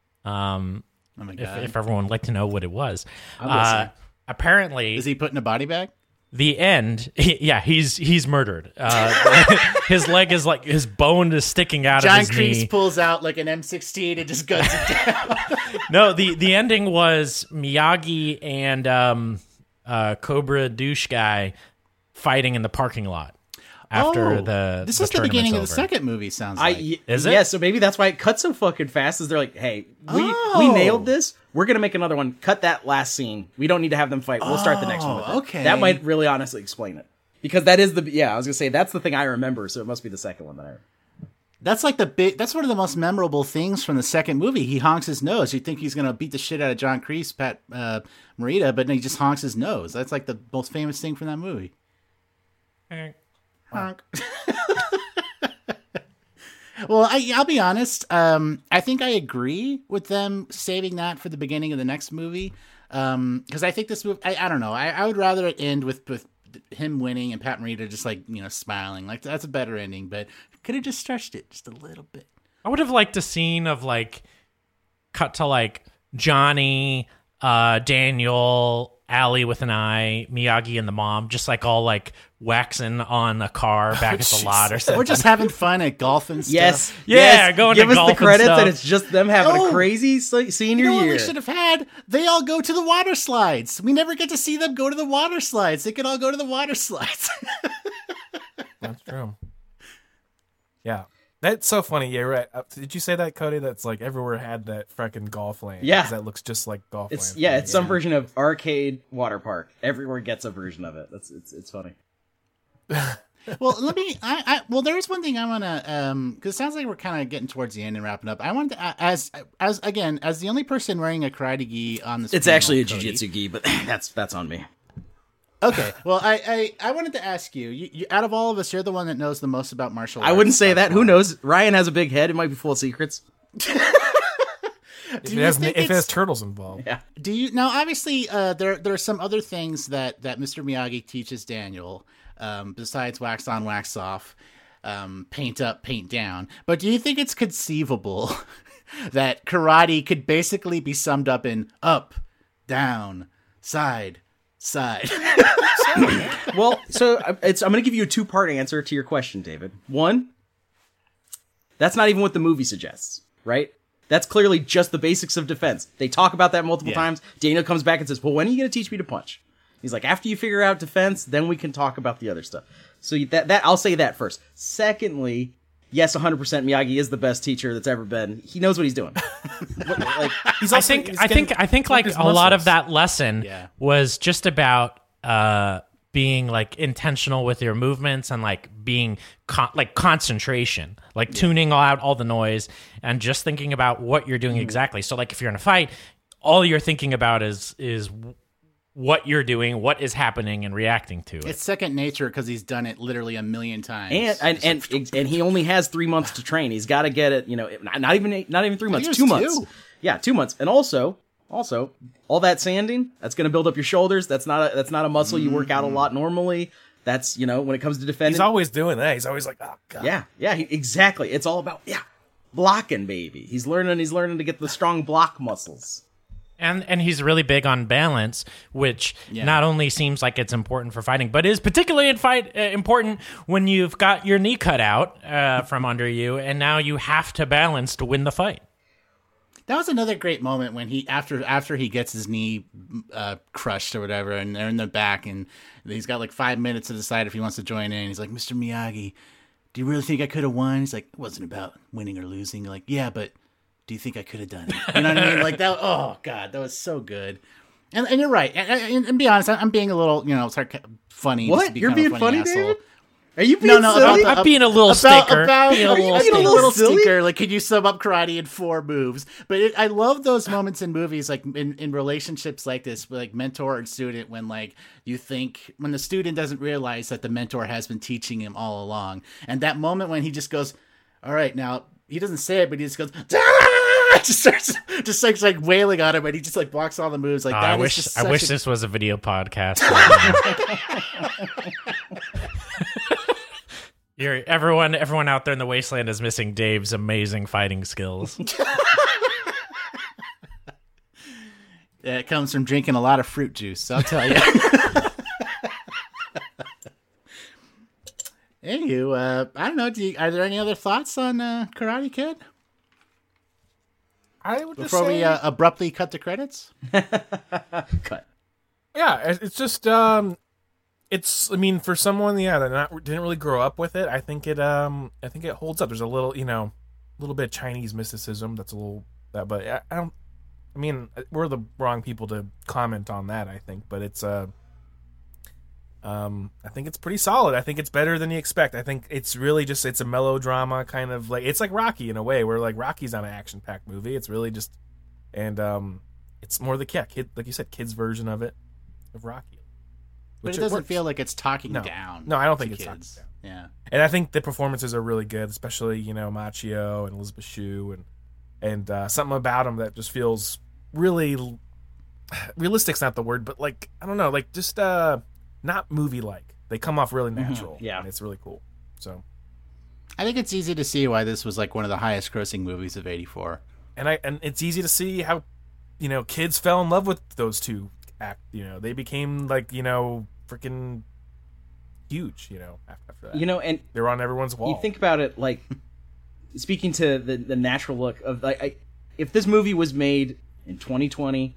S9: Oh my God.
S11: If everyone would like to know what it was,
S9: I'm
S11: apparently,
S9: is he put in a body bag?
S11: The end, he's murdered. His leg is like, his bone is sticking out of his knee.
S9: John Kreese pulls out like an M16 and just guns it down.
S11: No, the ending was Miyagi and Cobra douche guy fighting in the parking lot after
S9: this is the beginning of the second movie. Sounds like
S11: is it?
S10: Yeah, so maybe that's why it cuts so fucking fast. Is they're like, hey, we nailed this. We're gonna make another one. Cut that last scene. We don't need to have them fight. We'll start the next one with it.
S9: Okay.
S10: That might really honestly explain it, because that is I was gonna say that's the thing I remember. So it must be the second one that I remember.
S9: That's like that's one of the most memorable things from the second movie. He honks his nose. You think he's gonna beat the shit out of John Kreese, Pat Morita, but then he just honks his nose. That's like the most famous thing from that movie. Honk. Well, I'll be honest. I think I agree with them saving that for the beginning of the next movie. Because I think this movie, I don't know. I would rather it end with him winning and Pat Morita just like, smiling. Like, that's a better ending, but could have just stretched it just a little bit.
S11: I would have liked a scene of like, cut to like Johnny, Daniel, Allie with an eye, Miyagi and the mom, just like all like waxing on a car back at the lot or something.
S9: Or just having fun at golf and stuff.
S10: Yes.
S11: Yeah, going
S10: Give
S11: to
S10: us
S11: golf
S10: the credits,
S11: and
S10: and it's just them having a crazy senior
S9: What
S10: year.
S9: we should have had? They all go to the water slides. We never get to see them go to the water slides. They could all go to the water slides.
S12: That's true. Yeah. That's so funny. Yeah, right. Did you say that, Cody? That's like everywhere had that freaking golf lane.
S10: Yeah.
S12: 'Cause that looks just like golf lane.
S10: It's some version of arcade water park. Everywhere gets a version of it. It's funny.
S9: Well, well, there's one thing I want to, because it sounds like we're kind of getting towards the end and wrapping up. I wanted to, as the only person wearing a karate gi on this.
S10: It's actually a jiu-jitsu gi, but that's on me.
S9: Okay, well, I wanted to ask you, out of all of us, you're the one that knows the most about martial arts.
S10: I wouldn't say that. Who knows? Ryan has a big head. It might be full of secrets.
S12: If it has turtles involved.
S10: Yeah.
S9: Do you now? Obviously, there are some other things that Mr. Miyagi teaches Daniel, besides wax on, wax off, paint up, paint down. But do you think it's conceivable that karate could basically be summed up in up, down, side?
S10: Well, so I'm going to give you a two-part answer to your question, David. One, that's not even what the movie suggests, right? That's clearly just the basics of defense. They talk about that multiple times. Daniel comes back and says, well, when are you going to teach me to punch? He's like, after you figure out defense, then we can talk about the other stuff. So that I'll say that first. Secondly, yes, 100% Miyagi is the best teacher that's ever been. He knows what he's doing.
S11: I think like a lot of that lesson was just about being like intentional with your movements and like being concentration, like tuning out all the noise and just thinking about what you're doing exactly. So like if you're in a fight, all you're thinking about is what you're doing, what is happening, and reacting to it.
S9: It's second nature because he's done it literally a million times.
S10: And he only has 3 months to train. He's got to get it. Not even 3 months. 2 months.
S9: 2.
S10: Yeah, 2 months. And also, all that sanding, that's going to build up your shoulders. That's not a muscle you work out a lot normally. That's, when it comes to defending.
S12: He's always doing that. He's always like, oh, God.
S10: Yeah, exactly. It's all about, blocking, baby. He's learning to get the strong block muscles.
S11: And he's really big on balance, which not only seems like it's important for fighting, but is particularly important when you've got your knee cut out from under you, and now you have to balance to win the fight.
S9: That was another great moment when he after he gets his knee crushed or whatever, and they're in the back, and he's got like 5 minutes to decide if he wants to join in. He's like, Mr. Miyagi, do you really think I could have won? He's like, it wasn't about winning or losing. Like, yeah, but do you think I could have done it? You know what I mean? Like that. Oh God, that was so good. And you're right. And be honest, I'm being a little, funny.
S10: What? You're being funny,
S9: asshole.
S10: David? Are you being silly?
S11: I'm being a little stinker.
S9: Being a little stinker. Like, could you sum up karate in 4 moves? But I love those moments in movies, like in relationships like this, like mentor and student, when like when the student doesn't realize that the mentor has been teaching him all along, and that moment when he just goes, "All right, now." He doesn't say it, but he just goes, just starts like wailing on him, and he just like blocks all the moves. Like that.
S11: I wish this was a video podcast. Everyone out there in the wasteland is missing Dave's amazing fighting skills.
S9: Yeah, it comes from drinking a lot of fruit juice, I'll tell you. Anywho, I don't know. Are there any other thoughts on Karate Kid?
S12: I would
S9: before we abruptly cut the credits.
S10: Cut.
S12: Yeah, it's just it's. I mean, for someone, that didn't really grow up with it. I think it holds up. There's a little, little bit of Chinese mysticism. That's a little that, but I don't. I mean, we're the wrong people to comment on that. I think, but it's I think it's pretty solid. I think it's better than you expect. I think it's really just, it's a melodrama kind of like, it's like Rocky in a way, where like Rocky's not an action-packed movie. It's really just, and it's more the kid, like you said, kids' version of Rocky.
S9: But it doesn't feel like it's talking down.
S12: No, I don't think it's
S9: kids.
S12: Talking down.
S9: Yeah.
S12: And I think the performances are really good, especially, Machio and Elizabeth Shue, and something about them that just feels really, realistic's not the word, but like, I don't know, like just not movie-like. They come off really natural.
S10: Mm-hmm. Yeah.
S12: And it's really cool. So
S9: I think it's easy to see why this was like one of the highest grossing movies of '84.
S12: And it's easy to see how, kids fell in love with those two they became like, freaking huge, after that.
S10: And
S12: they were on everyone's wall.
S10: You think about it, like, speaking to the natural look of, like, if this movie was made in 2020,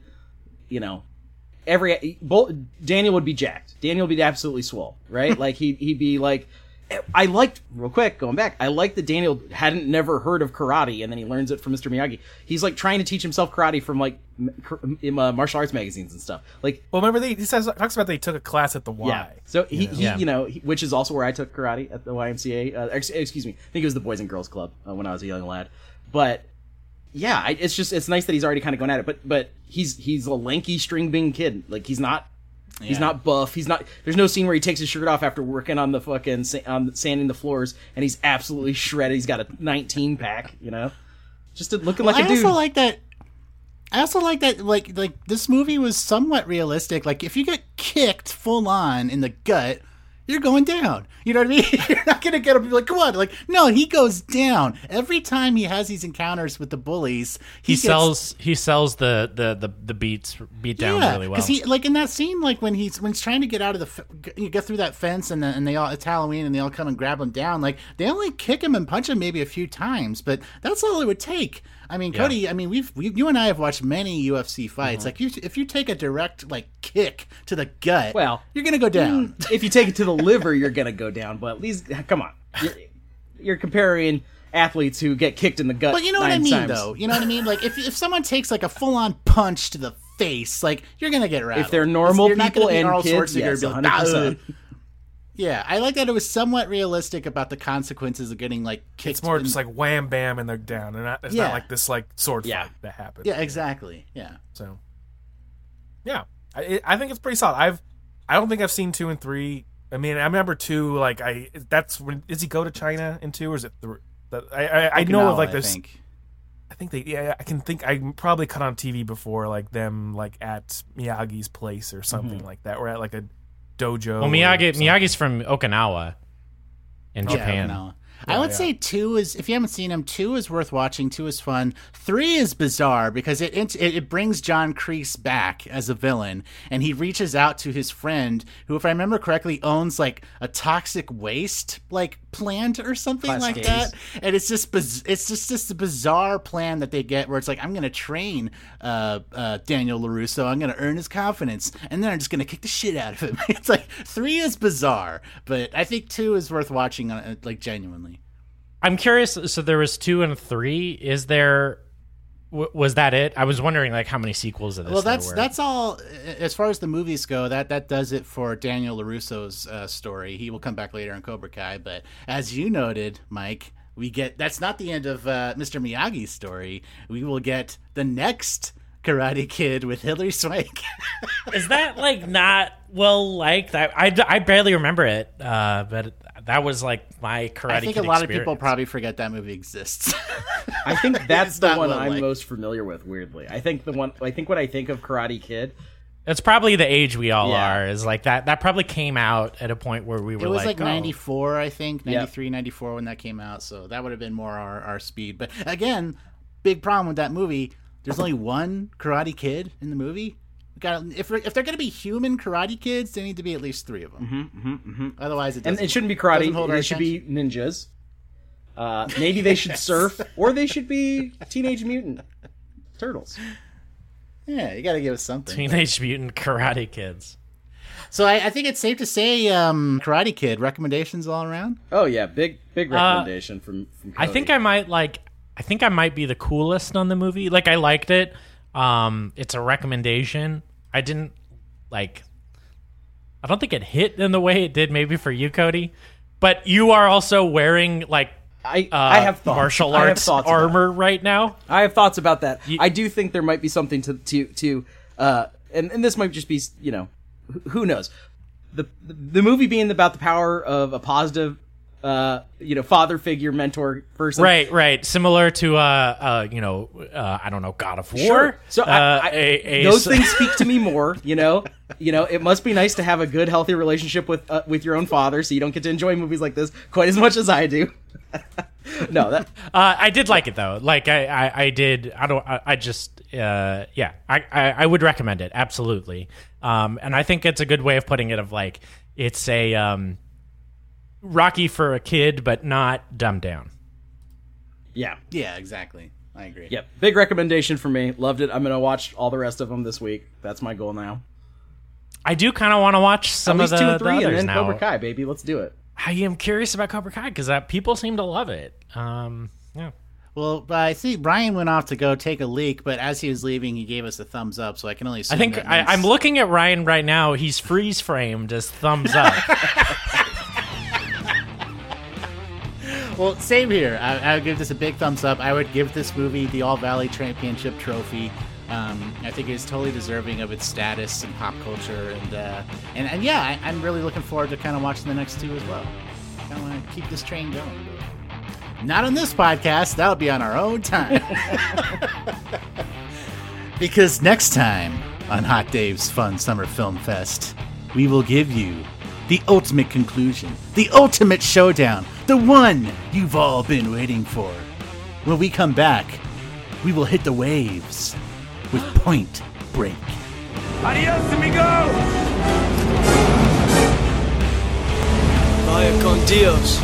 S10: Daniel would be jacked. Daniel would be absolutely swole, right? Like, he'd be like, I liked that Daniel hadn't never heard of karate, and then he learns it from Mr. Miyagi. He's like trying to teach himself karate from like martial arts magazines and stuff. Like,
S12: well, remember talks about that he took a class at the Y.
S10: Yeah. So he which is also where I took karate at the YMCA. Excuse me, I think it was the Boys and Girls Club when I was a young lad. But yeah, it's nice that he's already kind of going at it. But he's a lanky string bean kid. Like, he's not. Yeah. He's not buff. He's not. There's no scene where he takes his shirt off after working on the fucking sanding the floors, and he's absolutely shredded. He's got a 19 pack, just looking like a dude.
S9: I also like that. Like this movie was somewhat realistic. Like, if you get kicked full on in the gut, you're going down. You know what I mean? You're not gonna get up and be like, come on. Like, no, he goes down every time he has these encounters with the bullies. He sells
S11: the beat down really well.
S9: Because he, like, in that scene, like when he's trying to get out of get through that fence, and they all, it's Halloween, and they all come and grab him down. Like, they only kick him and punch him maybe a few times, but that's all it would take. I mean, Cody, yeah. I mean, you and I have watched many UFC fights. Mm-hmm. Like, if you take a direct, like, kick to the gut, well, you're going to go down.
S10: If you take it to the liver, you're going to go down. But at least, come on. You're comparing athletes who get kicked in the gut.
S9: But you know what I mean, though? You know what I mean? Like, if someone takes, like, a full-on punch to the face, like, you're going to get rattled.
S10: If they're normal people and kids, yes, 100%.
S9: Yeah, I like that it was somewhat realistic about the consequences of getting like kicked.
S12: It's more just like wham bam and they're down, and it's not like this like sword fight that happens.
S9: Yeah, exactly. Yeah.
S12: So, yeah, I think it's pretty solid. I don't think I've seen 2 and 3. I mean, I remember 2. Like that's when does he go to China in 2, or is it 3? I know of like this. I think they. Yeah, I can think. I probably cut on TV before like them like at Miyagi's place or something like that, or at like a dojo.
S11: Well, Miyagi's from Okinawa in Japan.
S9: Okinawa. I would say 2 is, if you haven't seen him, 2 is worth watching. 2 is fun. 3 is bizarre because it brings John Kreese back as a villain, and he reaches out to his friend, who, if I remember correctly, owns like a toxic waste like plant or something like that. And it's just a bizarre plan that they get where it's like, I'm going to train Daniel LaRusso. I'm going to earn his confidence, and then I'm just going to kick the shit out of him. It's like 3 is bizarre, but I think 2 is worth watching like genuinely.
S11: I'm curious. So there was 2 and 3. Is there? Was that it? I was wondering like how many sequels of this.
S9: Well, that's all. As far as the movies go, that does it for Daniel LaRusso's story. He will come back later in Cobra Kai, but as you noted, Mike, that's not the end of Mr. Miyagi's story. We will get the next Karate Kid with Hilary Swank.
S11: Is that like not well liked? I barely remember it, but that was like my Karate Kid
S9: I think a lot of people probably forget that movie exists.
S10: I think that's the one I'm most familiar with, weirdly. I think when I think of Karate Kid,
S11: it's probably the age we all are, is like that probably came out at a point where we were
S9: it was like 94,
S11: oh.
S9: I think, 93, 94 when that came out, so that would have been more our speed. But again, big problem with that movie, there's only one Karate Kid in the movie. If they're going to be human Karate Kids, there need to be at least 3 of them. Otherwise,
S10: it shouldn't be karate. They should be ninjas. Maybe they should surf, or they should be Teenage Mutant Turtles.
S9: Yeah, you got to give us something.
S11: Teenage Mutant Karate Kids.
S9: So I think it's safe to say Karate Kid recommendations all around.
S10: Oh yeah, big recommendation from Cody.
S11: I think I might be the coolest on the movie. Like, I liked it. It's a recommendation. I don't think it hit in the way it did maybe for you, Cody. But you are also wearing like
S10: I have thoughts.
S11: Martial arts armor right now.
S10: I have thoughts about that. I do think there might be something to and this might just be, who knows. The movie being about the power of a positive father figure, mentor person.
S11: Right. Similar to, I don't know, God of War.
S10: Sure. So those things speak to me more, it must be nice to have a good, healthy relationship with your own father, so you don't get to enjoy movies like this quite as much as I do. No,
S11: I did like it though. Like I did. I would recommend it. Absolutely. And I think it's a good way of putting it, of like, it's a, Rocky for a kid, but not dumbed down.
S10: Yeah,
S9: exactly. I agree.
S10: Yep, big recommendation for me. Loved it. I'm gonna watch all the rest of them this week. That's my goal now.
S11: I do kind of want to watch some of the
S10: 2 and 3,
S11: others
S10: and then
S11: now.
S10: Cobra Kai, baby. Let's do it.
S11: I am curious about Cobra Kai because people seem to love it. Yeah.
S9: Well, I see Brian went off to go take a leak, but as he was leaving, he gave us a thumbs up, so I can only assume
S11: I think I'm looking at Ryan right now. He's freeze framed as thumbs up.
S9: Well, same here. I would give this a big thumbs up. I would give this movie the All Valley Championship trophy. I think it's totally deserving of its status in pop culture, and yeah, I'm really looking forward to kind of watching the next 2 as well. I kind of want to keep this train going. Not on this podcast. That'll be on our own time. Because next time on Hot Dave's Fun Summer Film Fest, we will give you the ultimate conclusion, the ultimate showdown, the one you've all been waiting for. When we come back, we will hit the waves with Point Break.
S14: Adios, amigo!
S15: Vaya con Dios.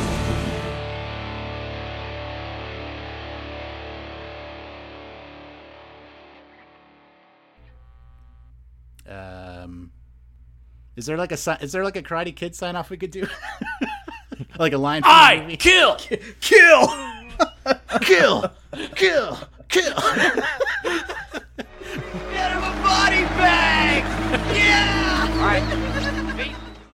S9: Is there like a Karate Kid sign off we could do? Like a line.
S11: Kill.
S9: Get
S3: him a body bag! Yeah!
S14: All right.